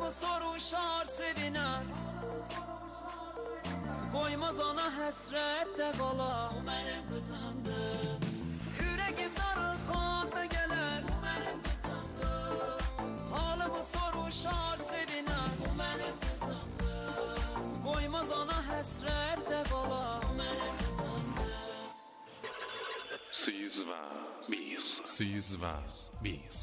Halımı soruşar seviner, koymaz ana həsrətdə qala. O mənim qızımdır. Ürəgim darıxanda gələr, o mənim qızımdır. Halımı soruşar seviner, o mənim qızımdır. Koymaz ana həsrətdə qala. O mənim qızımdır. Siz və biz. Siz və biz.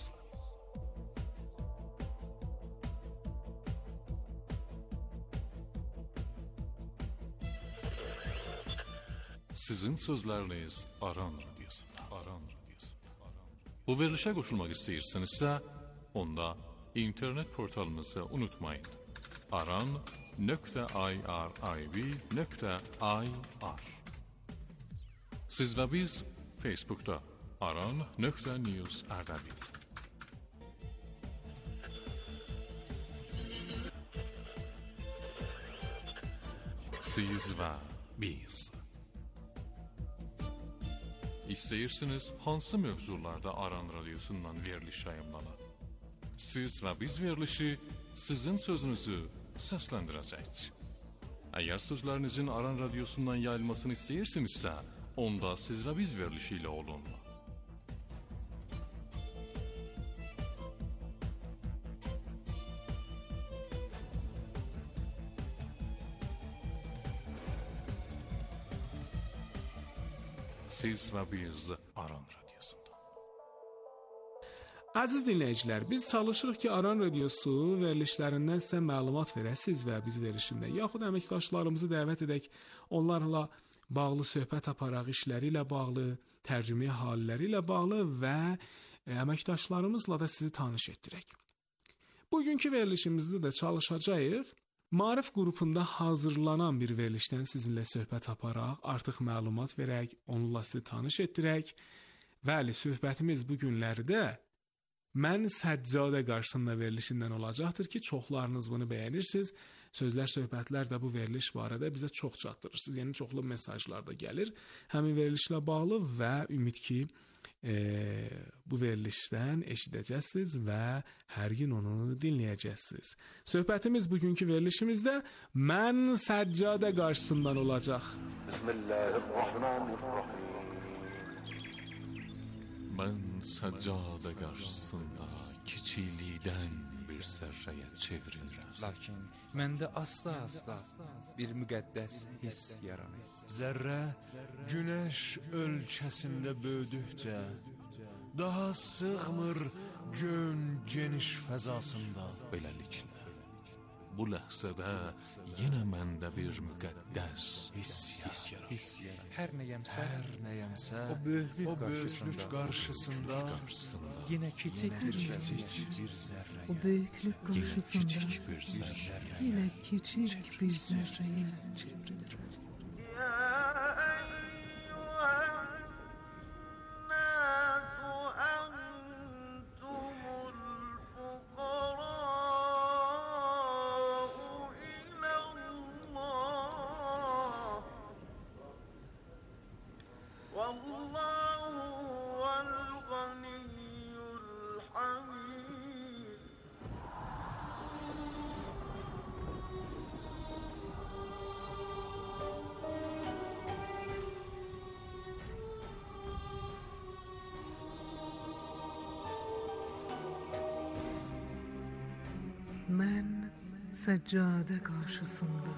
Sizin sözləriniz Aran Radiyosunda. Aran Radiyosunda. Bu verilişə qoşulmaq istəyirsinizsə, onda internet portalımızı unutmayın. aran nöqtə irib nöqtə ir. Siz və biz Facebook'da aran nöqtə news ərdəbil. Siz və biz. İstəyirsiniz hansı mövzularda Aran Radiosundan veriliş yayımlana? Siz və biz verilişi sizin sözünüzü səsləndirəcək. Əgər sözlərinizin Aran Radiosundan yayılmasını istəyirsinizsə, onda siz və biz verilişi ilə olun. Siz və biz Aran Radiyosunda. Əziz dinləyicilər, biz çalışırıq ki, Aran Radiosu verilişlərindən sizə məlumat verək siz və biz verilişində. Yaxud əməkdaşlarımızı dəvət edək, onlarla bağlı söhbət aparaq, işləri ilə bağlı, tərcümə halləri ilə bağlı və əməkdaşlarımızla da sizi tanış etdirək. Bugünkü verilişimizdə də çalışacağıq. Maarif qrupunda hazırlanan bir verilişdən sizinlə söhbət aparaq, artıq məlumat verək, onunla sizi tanış etdirək. Bəli, söhbətimiz bu günlərdə Mən Səccadə qarşısında verilişindən olacaqdır ki, çoxlarınız bunu bəyənirsiniz. Sözlər, söhbətlər də bu veriliş barədə bizə çox çatdırırsınız. Yəni, çoxlu mesajlar da gəlir həmin verilişlə bağlı və ümid ki, e, bu verilişdən eşidəcəksiniz və hər gün onu dinləyəcəksiniz. Söhbətimiz bugünkü verilişimizdə Mən Səccadə qarşısından olacaq. Bismillahirrahmanirrahim. Mən səccadə qarşısında kiçiklikdən bir zərrəyə çevrilirəm. Lakin məndə asta-asta bir müqəddəs hiss yaranır. Zərrə günəş ölkəsində böyüdükcə daha sığmır gön geniş fəzasında. Beləliklə, bu ləhzədə yenə məndə bir müqəddəs hiss yaranır. Hər nəyəmsə, Hər nəyəmsə o böyüklük o böyüklük qarşısında yenə kiçik bir kiçik bir zərrə. O böyüklük qarşısında Kiçik bir zərrə. yenə kiçik bir zərrəyə çevrilir. Mən Səccadə qarşısında.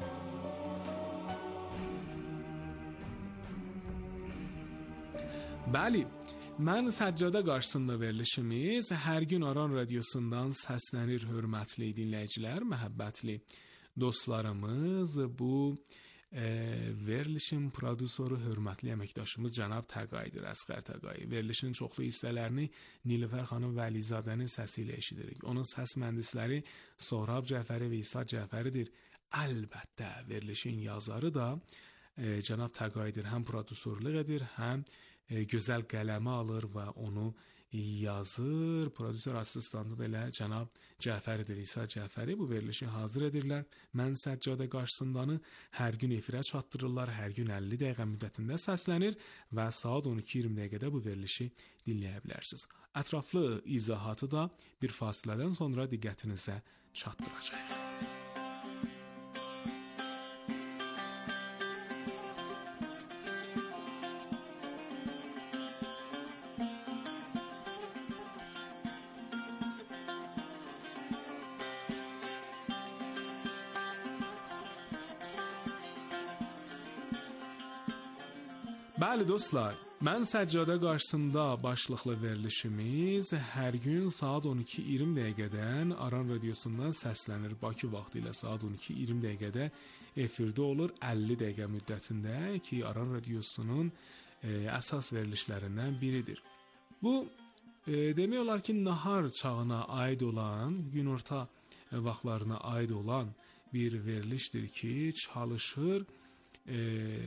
Bəli, Mən Səccadə qarşısında verilişimiz hər gün Aran Radiosundan səslənir, hörmətli dinləyicilər, məhəbbətli dostlarımız. Bu e, verilişin prodüsoru, hörmətli əməkdaşımız cənab Təqaydır, Əsqər Təqay. Verilişin çoxlu hissələrini Nilüfər xanım Vəlizadənin səsi ilə eşidirik. Onun səs mühəndisləri Sohrab Cəfəri və İsa Cəfəridir. Əlbəttə, verilişin yazarı da e, cənab Təqaydır. Həm prodüsorluq edir, həm e, gözəl qələmə alır və onu yazır. Prodüser asistanı da elə cənab Cəfəridir, İsa Cəfəri. Bu verilişi hazır edirlər. Mən Səccadə qarşısındanı hər gün efirə çatdırırlar. Hər gün əlli dəqiqə müddətində səslənir və saat on iki iyirmi dəqiqədə bu verilişi dinləyə bilərsiniz. Ətraflı izahatı da bir fasilədən sonra diqqətinizə çatdıracağıq. Bəli dostlar, mən Səccadə qarşısında başlıqlı verilişimiz hər gün saat on iki iyirmi dəqiqədən Aran radiosundan səslənir. Bakı vaxtı ilə saat on iki iyirmi dəqiqədə efirdə olur, əlli dəqiqə müddətində ki, Aran radiosunun e, əsas verilişlərindən biridir. Bu e, demək olar ki, nahar çağına aid olan, günorta vaxtlarına aid olan bir verilişdir ki, çalışır E,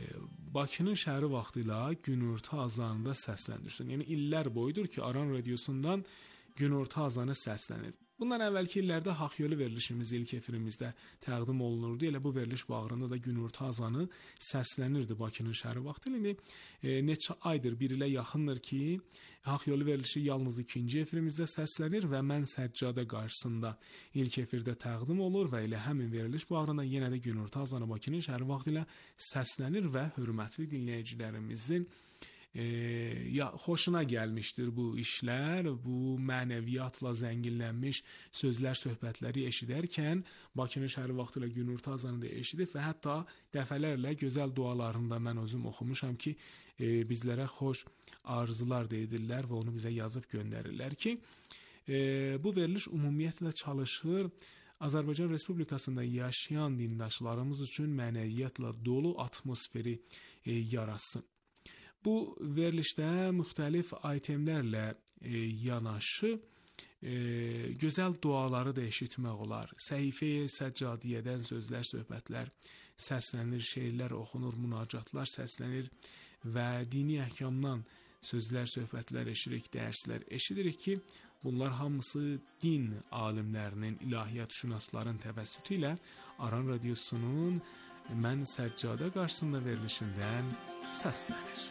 Bakının şəhəri vaxtı ilə günorta azanında səsləndirsin. Yəni illər boyudur ki, Aran radiosundan günorta azanı səslənir. Bundan əvvəlki illərdə Haqq Yolu verilişimiz ilk efirimizdə təqdim olunurdu. Elə bu veriliş bağrında da günorta azanı səslənirdi Bakının şəhəri vaxtı. İndi e, neçə aydır, bir ilə yaxındır ki, Haqq Yolu verilişi yalnız ikinci efirimizdə səslənir və mən Səccadə qarşısında ilk efirdə təqdim olur və elə həmin veriliş bağrında yenə də günorta azanı Bakının şəhəri vaxtı ilə səslənir və hörmətli dinləyicilərimizin E, ya xoşuna gəlmişdir bu işlər, bu mənəviyyatla zənginlənmiş sözlər, söhbətləri eşidərkən Bakının şəhəri vaxtı ilə günorta azanı da eşidib və hətta dəfələrlə gözəl dualarında mən özüm oxumuşam ki, e, bizlərə xoş arzular da edirlər və onu bizə yazıb göndərirlər ki, e, bu veriliş ümumiyyətlə çalışır Azərbaycan Respublikasında yaşayan dindaşlarımız üçün mənəviyyatla dolu atmosferi e, yaratsın. Bu verilişdə müxtəlif aytemlərlə e, yanaşı e, gözəl duaları da eşitmək olar. Səhifə-i Səccadiyədən sözlər, söhbətlər səslənir, şeirlər oxunur, münacatlar səslənir və dini əhkamdan sözlər, söhbətlər eşidirik, dərslər eşidirik ki, bunlar hamısı din alimlərinin, ilahiyyat şünasların təvəssütü ilə Aran radiosunun Mən Səccadə qarşısında verilişindən səslənir.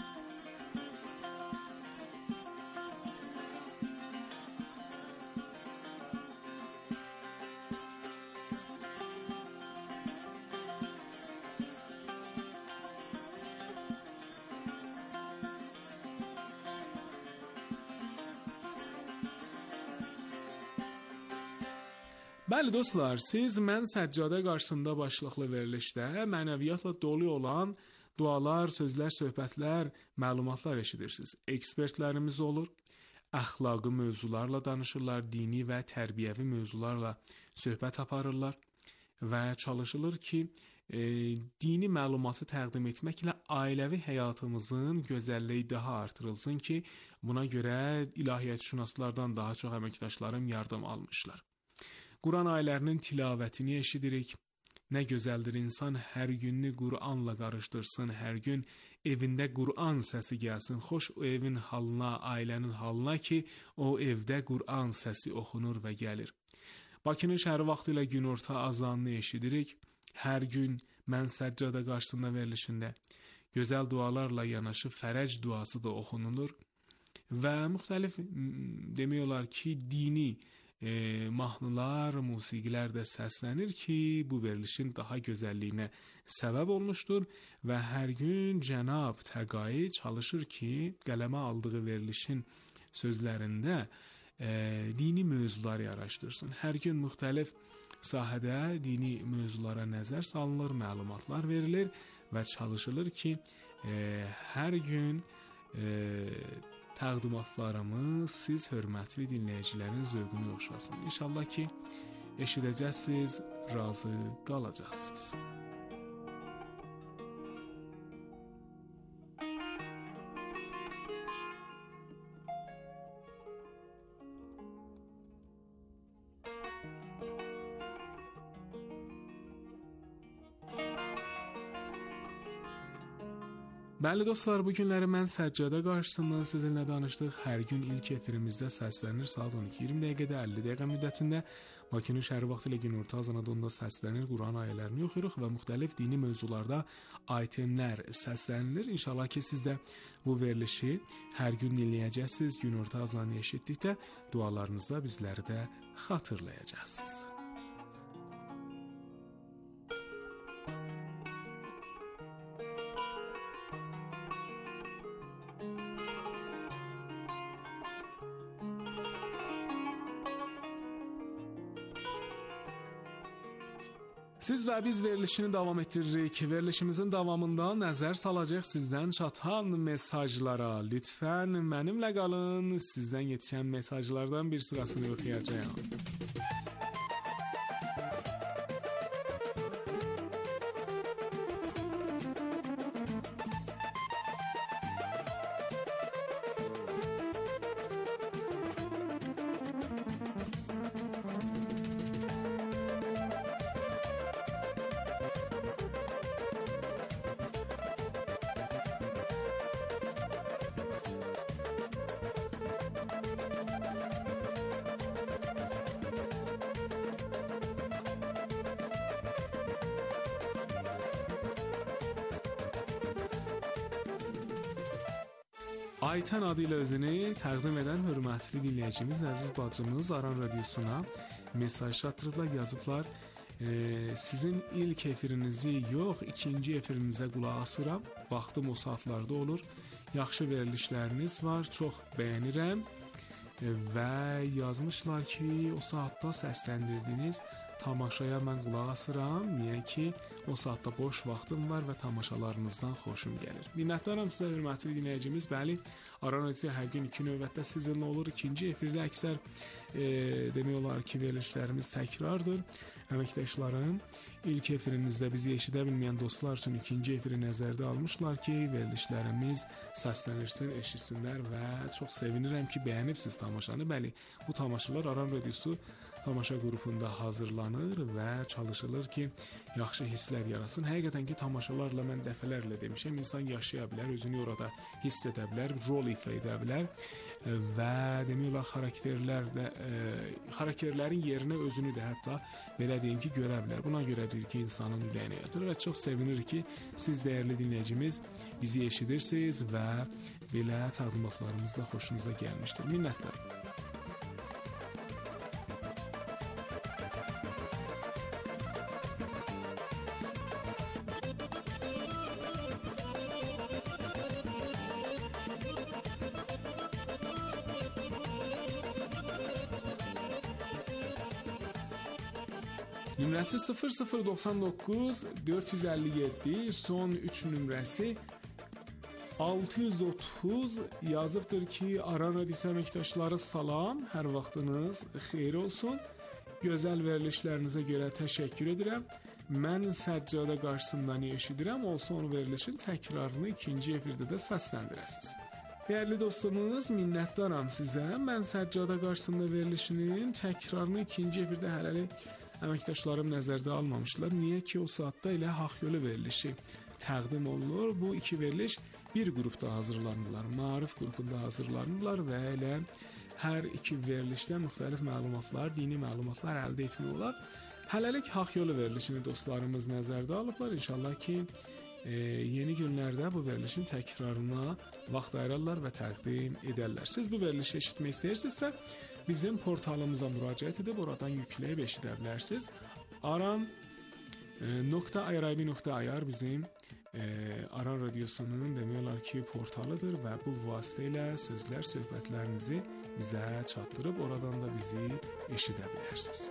Bəli dostlar, siz Mən Səccadə qarşısında başlıqlı verilişdə mənəviyyatla dolu olan dualar, sözlər, söhbətlər, məlumatlar eşidirsiniz. Ekspertlərimiz olur, əxlaqi mövzularla danışırlar, dini və tərbiyəvi mövzularla söhbət aparırlar və çalışılır ki, e, dini məlumatı təqdim etməklə ailəvi həyatımızın gözəlliyi daha artırılsın ki, buna görə ilahiyyatşünaslardan daha çox əməkdaşlarım yardım almışlar. Quran ayələrinin tilavətini eşidirik. Nə gözəldir insan hər gününü Qur'anla qarışdırsın, hər gün evində Qur'an səsi gəlsin. Xoş o evin halına, ailənin halına ki, o evdə Qur'an səsi oxunur və gəlir. Bakının şəhəri vaxtı ilə günorta azanını eşidirik. Hər gün Mən Səccadə qarşısında verilişində gözəl dualarla yanaşı fərəc duası da oxunulur və müxtəlif demək olar ki, dini E, mahnılar, musiqilər də səslənir ki, bu verilişin daha gözəlliyinə səbəb olmuşdur və hər gün Cənab Təqai çalışır ki, qələmə aldığı verilişin sözlərində e, dini mövzuları araşdırsın. Hər gün müxtəlif sahədə dini mövzulara nəzər salınır, məlumatlar verilir və çalışılır ki, e, hər gün e, təqdimatlarımız siz hörmətli dinləyicilərin zövqünü oxşasın. İnşallah ki, eşidəcəksiniz, razı qalacaqsınız. Bəli dostlar, bu günləri Mən Səccadə qarşısında sizinlə danışdıq. Hər gün ilk efirimizdə səslənir saat on iki iyirmi dəqiqədə əlli dəqiqə müddətində. Bakının şəhəri vaxtı ilə günorta azanında səslənir, Quran ayələrini oxuyuruq və müxtəlif dini mövzularda aytemlər səslənilir. İnşallah ki, siz də bu verilişi hər gün dinləyəcəksiniz. Günorta azanı eşitdikdə dualarınızda bizləri də xatırlayacaqsınız. Siz və biz verilişini davam etdiririk. Verilişimizin davamında nəzər salacaq sizdən çatan mesajlara. Lütfən mənimlə qalın. Sizdən yetişən mesajlardan bir sırasını oxuyacağam. Ayten adıyla özünü təqdim edən hörmətli dinləyicimiz, əziz bacımız Aran Radiosuna mesaj çatdırıblar, yazıblar. E, sizin ilk efirinizi yox, ikinci efirinizə qulaq asıram. Vaxtım o saatlarda olur. Yaxşı verilişləriniz var, çox bəyənirəm. E, və yazmışlar ki, o saatda səsləndirdiniz. Tamaşaya mən qulaq asıram. Niyə ki, o saatda boş vaxtım var və tamaşalarınızdan xoşum gəlir. Minnətdaram sizə hörmətli dinləyicimiz. Bəli, Aran Radiosu hər gün iki növbətdə sizinlə olur. İkinci efirdə əksər e, demək olar ki, verilişlərimiz təkrardır. Əməkdaşlarım ilk efirimizdə bizi eşidə bilməyən dostlar üçün ikinci efiri nəzərdə almışlar ki, verilişlərimiz səslənirsin, eşitsinlər və çox sevinirəm ki, bəyənibsiz tamaşanı. Bəli, bu tamaşalar Aran Radiosu tamaşa qrupunda hazırlanır və çalışılır ki, yaxşı hisslər yarasın. Həqiqətən ki, tamaşalarla mən dəfələrlə demişəm, insan yaşaya bilər, özünü orada hiss edə bilər, rol ifa edə bilər və demək olar xarakterlər də e, xarakterlərin yerinə özünü də hətta belə deyim ki, görə bilər. Buna görədir ki, insanın ürəyinə yatır və çox sevinir ki, siz dəyərli dinləyicimiz bizi eşidirsiniz və belə təqdimatlarımız da xoşunuza gəlmişdir. Minnətdaram. Nömrəsi sıfır sıfır doxsan doqquz dörd yüz əlli yeddi, son üç nömrəsi altı yüz otuz yazıbdır ki, Aran Radiosu əməkdaşları salam, hər vaxtınız xeyir olsun. Gözəl verilişlərinizə görə təşəkkür edirəm. Mən Səccada qarşısında nə eşidirəm, olsa onu verilişin təkrarını ikinci efirdə də səsləndirəsiniz. Dəyərli dostumuz, minnətdaram sizə. Mən Səccada qarşısında verilişinin təkrarını ikinci efirdə hələlik əməkdaşlarım nəzərdə almamışlar. Niyə ki, o saatda elə haqq yolu verilişi təqdim olunur. Bu iki veriliş bir qrupda hazırlanırlar. Maarif qrupunda hazırlanırlar və elə hər iki verilişdə müxtəlif məlumatlar, dini məlumatlar əldə etmək olar. Hələlik haqq yolu verilişini dostlarımız nəzərdə alıblar. İnşallah ki, e, yeni günlərdə bu verilişin təkrarına vaxt ayırarlar və təqdim edərlər. Siz bu verilişi eşitmək istəyirsinizsə, bizim portalımıza müraciət edib oradan yükləyib eşidə bilərsiniz. aran nöqtə ayraybi nöqtə ayar bizim e, Aran Radiosunun demək olar ki, portalıdır və bu vasitə ilə sözlər, söhbətlərinizi bizə çatdırıb oradan da bizi eşidə bilərsiniz.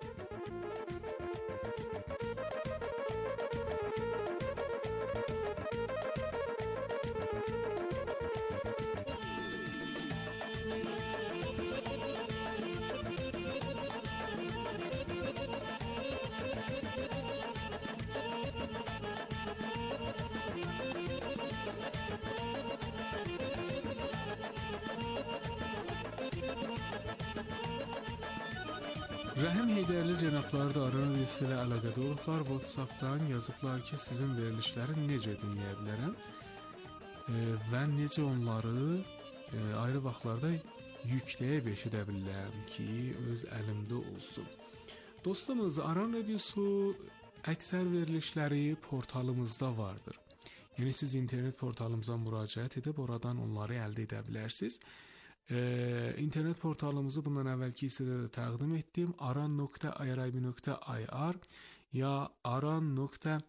Rəhim Heydərli cənabları da Aran Radiosu ilə əlaqədə olublar. WhatsApp-dan yazıblar ki, sizin verilişləri necə dinləyə bilərəm e, və necə onları e, ayrı vaxtlarda yükləyib eşidə bilərəm ki, öz əlimdə olsun. Dostumuz, Aran Radiosu əksər verilişləri portalımızda vardır. Yəni siz internet portalımıza müraciət edib oradan onları əldə edə bilərsiniz. Ee, internet portalımızı bundan əvvəlki hissədə də təqdim etdim. aran nöqtə ayraybi nöqtə ayar ya aran nöqtə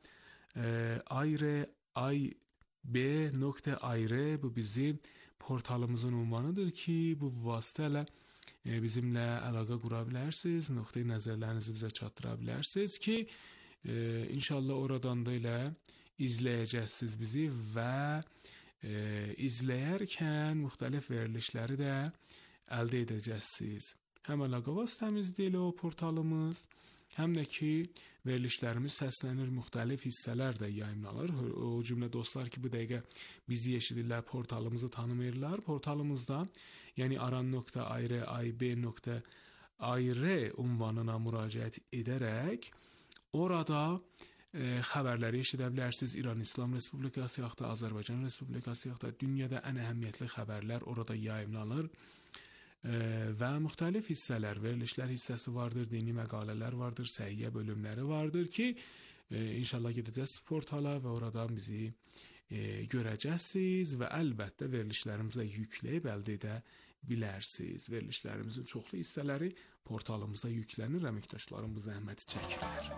ayb nöqtə ayr bu bizim portalımızın ünvanıdır ki, bu vasitə ilə e, bizimlə əlaqə qura bilərsiniz, nöqteyi nəzərlərinizi bizə çatdıra bilərsiniz ki, E, inşallah oradan da elə izləyəcəksiniz bizi və e, izləyərkən müxtəlif verilişləri də əldə edəcəksiniz. Həm əlaqə vasitəmizdə elə o portalımız, həm də ki verilişlərimiz səslənir, müxtəlif hissələr də yayımlanır. O cümlə dostlar ki bu dəqiqə bizi eşidirlər, portalımızı tanımırlar. Portalımızda, yəni aran nöqtə ayrı ayb nöqtə ayrı ünvanına müraciət edərək orada e, xəbərləri eşidə bilərsiniz. İran İslam Respublikası yaxud da Azərbaycan Respublikası yaxud da dünyada ən əhəmiyyətli xəbərlər orada yayımlanır. E, və müxtəlif hissələr, verilişlər hissəsi vardır, dini məqalələr vardır, səhiyyə bölümləri vardır ki, e, inşallah gedəcəksiniz portala və oradan bizi e, görəcəksiniz və əlbəttə verilişlərimizə yükləyib əldə edə bilərsiniz. Verilişlərimizin çoxlu hissələri portalımıza yüklənir, əməkdaşlarım bu zəhməti çəkirlər.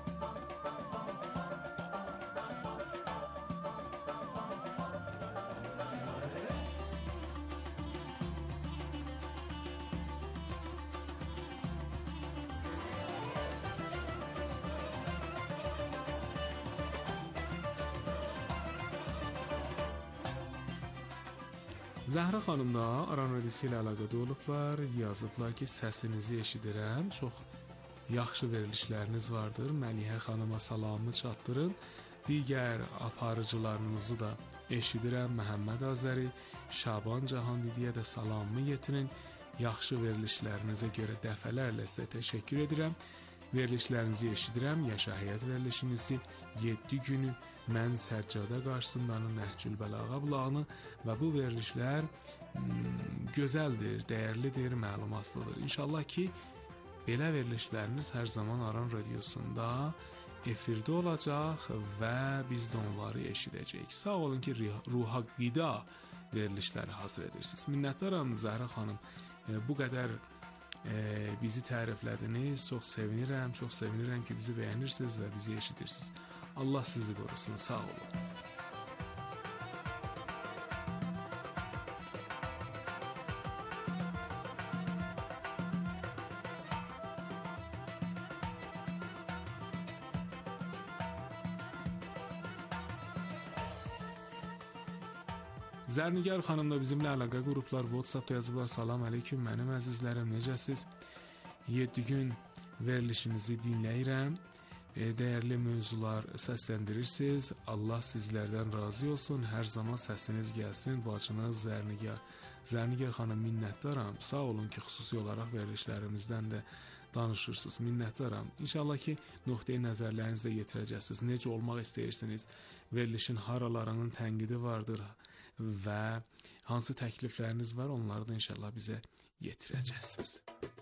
Zəhra xanım da Aran Radiosu ilə əlaqədə olublar, yazıblar ki, səsinizi eşidirəm, çox yaxşı verilişləriniz vardır, Məlihə xanıma salamı çatdırın, digər aparıcılarınızı da eşidirəm, Məhəmməd Azəri, Şaban Cahandidiyə də salamımı yetirin, yaxşı verilişlərinizə görə dəfələrlə sizə təşəkkür edirəm, verilişlərinizi eşidirəm, Yaşa Həyat verilişinizi yeddi günü mən Səccadə qarşısındanın Nəhcül Bəlağa bulağını və bu verilişlər m, gözəldir, dəyərlidir, məlumatlıdır. İnşallah ki, belə verilişləriniz hər zaman Aran Radiosunda efirdə olacaq və biz də onları eşidəcəyik. Sağ olun ki, ruha qida verilişləri hazır edirsiniz. Minnətdaram Zəhra xanım, e, bu qədər e, bizi təriflədiniz, çox sevinirəm, çox sevinirəm ki, bizi bəyənirsiniz və bizi eşidirsiniz. Allah sizi qorusun, sağ olun. Zərnigar xanım da bizimlə əlaqə qruplar, WhatsApp-da yazıblar. Salam əleyküm, mənim əzizlərim, necəsiz? yeddi gün verilişinizi dinləyirəm. Dəyərli mövzular səsləndirirsiniz. Allah sizlərdən razı olsun. Hər zaman səsiniz gəlsin. Bacınız Zərnigar. Zərnigar xanım, minnətdaram. Sağ olun ki, xüsusi olaraq verilişlərimizdən də danışırsınız. Minnətdaram. İnşallah ki, nöqteyi nəzərlərinizdə yetirəcəksiniz. Necə olmaq istəyirsiniz? Verilişin haralarının tənqidi vardır və hansı təklifləriniz var, onları da inşallah bizə yetirəcəksiniz.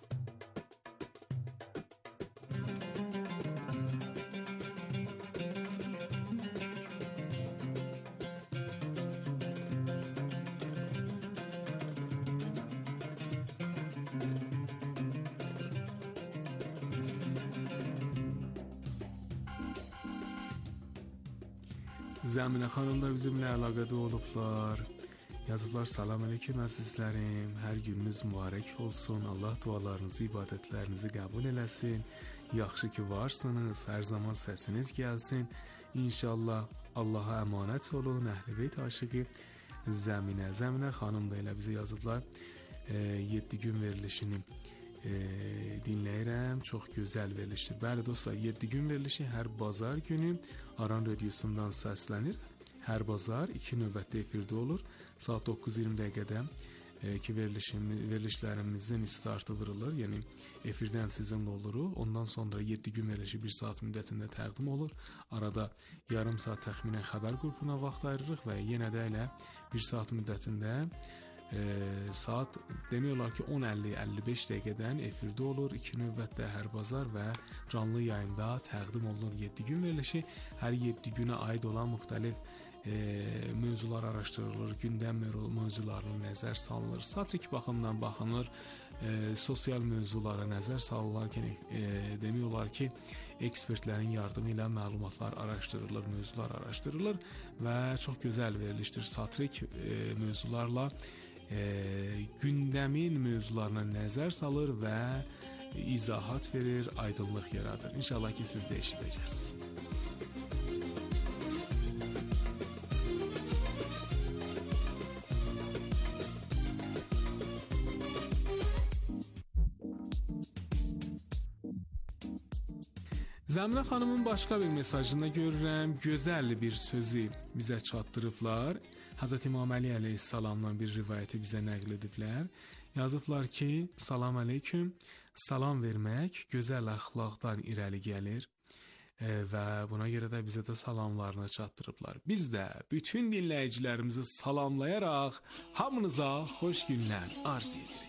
Zəminə xanım da bizimlə əlaqədə olublar. Yazıblar, salam əleyküm əzizlərim. Hər gününüz mübarək olsun. Allah dualarınızı, ibadətlərinizi qəbul eləsin. Yaxşı ki varsınız. Hər zaman səsiniz gəlsin. İnşallah Allaha əmanət olun. Əhl-i Beyt aşıqı Zəminə. Zəminə xanım da elə bizə yazıblar. yeddi gün verilişini e, dinləyirəm. Çox gözəl verilişdir. Bəli dostlar, yeddi gün verilişi hər bazar günü Aran Radiosundan səslənir. Hər bazar iki növbətdə efirdə olur. Saat doqquz iyirmi dəqiqədə e, ki verilişlərimizin startı vurulur. Yəni efirdən sizinlə oluruq. Ondan sonra yeddi gün verilişi bir saat müddətində təqdim olur. Arada yarım saat təxminən xəbər qrupuna vaxt ayırırıq və yenə də elə bir saat müddətində E, saat demək olar ki on əlli əlli beş dəqiqədən efirdə olur. iki növbətdə hər bazar və canlı yayında təqdim olunur yeddi gün verilişi. Hər yeddi günə aid olan müxtəlif e, mövzular araşdırılır, gündəm mövzularına nəzər salınır, satrik baxımdan baxılır, e, sosial mövzulara nəzər salınarkən e, demək olar ki ekspertlərin yardımı ilə məlumatlar araşdırılır, mövzular araşdırılır və çox gözəl verilişdir. Satrik e, mövzularla E, gündəmin mövzularına nəzər salır və izahat verir, aydınlıq yaradır. İnşallah ki siz də eşidəcəksiniz. Zəminə xanımın başqa bir mesajında görürəm, gözəl bir sözü bizə çatdırıblar. Hazreti İmam Əli əleyhissalamdan bir rivayəti bizə nəql ediblər. Yazıblar ki, salam aleyküm, salam vermək gözəl əxlaqdan irəli gəlir e, və buna görə də bizə də salamlarını çatdırıblar. Biz də bütün dinləyicilərimizi salamlayaraq hamınıza xoş günlər arz edirik.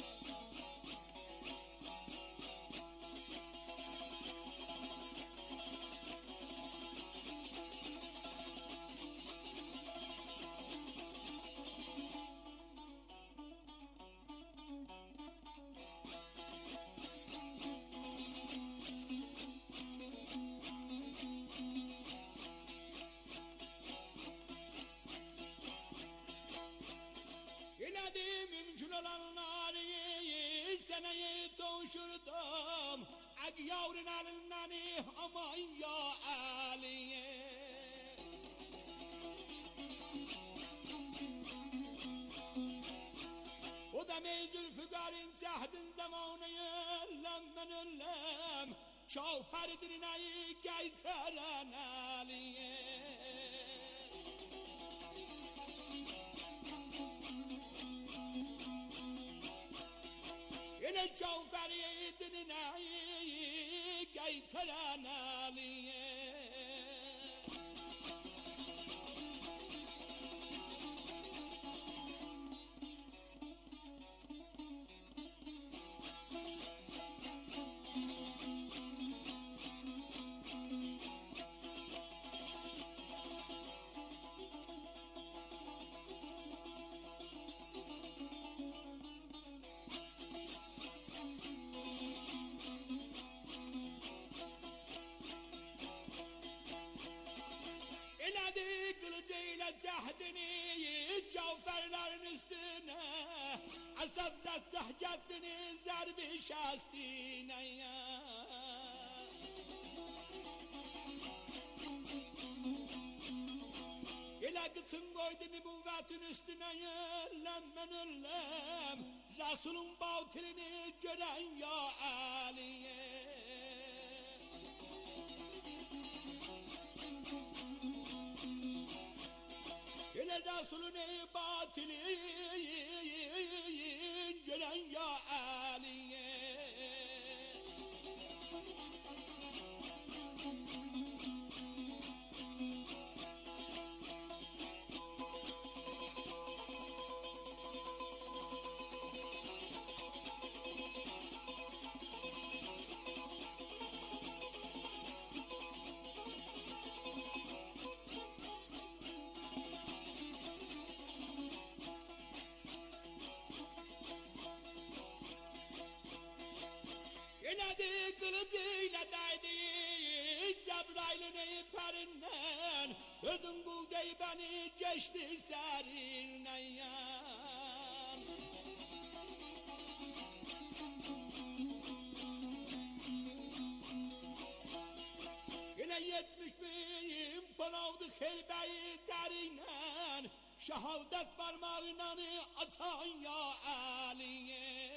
Cahdini cavferlerin üstüne asabda sahcatini zerbi şastine ya İla gıtın koydun bu vatın üstüne yellem ben öllem Resulün bautilini gören ya Aliye Ele Resulün batilin gören ya Aliye Eledi kılıcıyla daydı Cebrail'in iperinden Özün bul dey beni geçti serinden yan Yine yetmiş bin panavdı heybeyi derinen Şehadet parmağıyla atan ya Aliye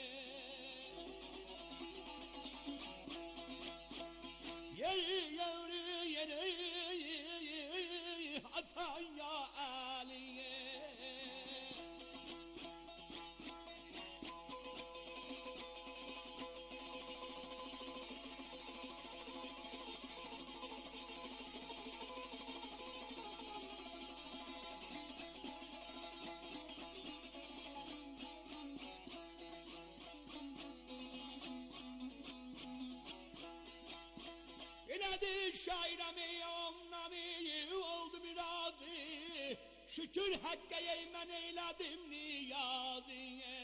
Yeri yeri yeri atan ya Aliye İnedi şairemi omnami oldu biraz Şükür Hakk'a yemen eyledim niyaziye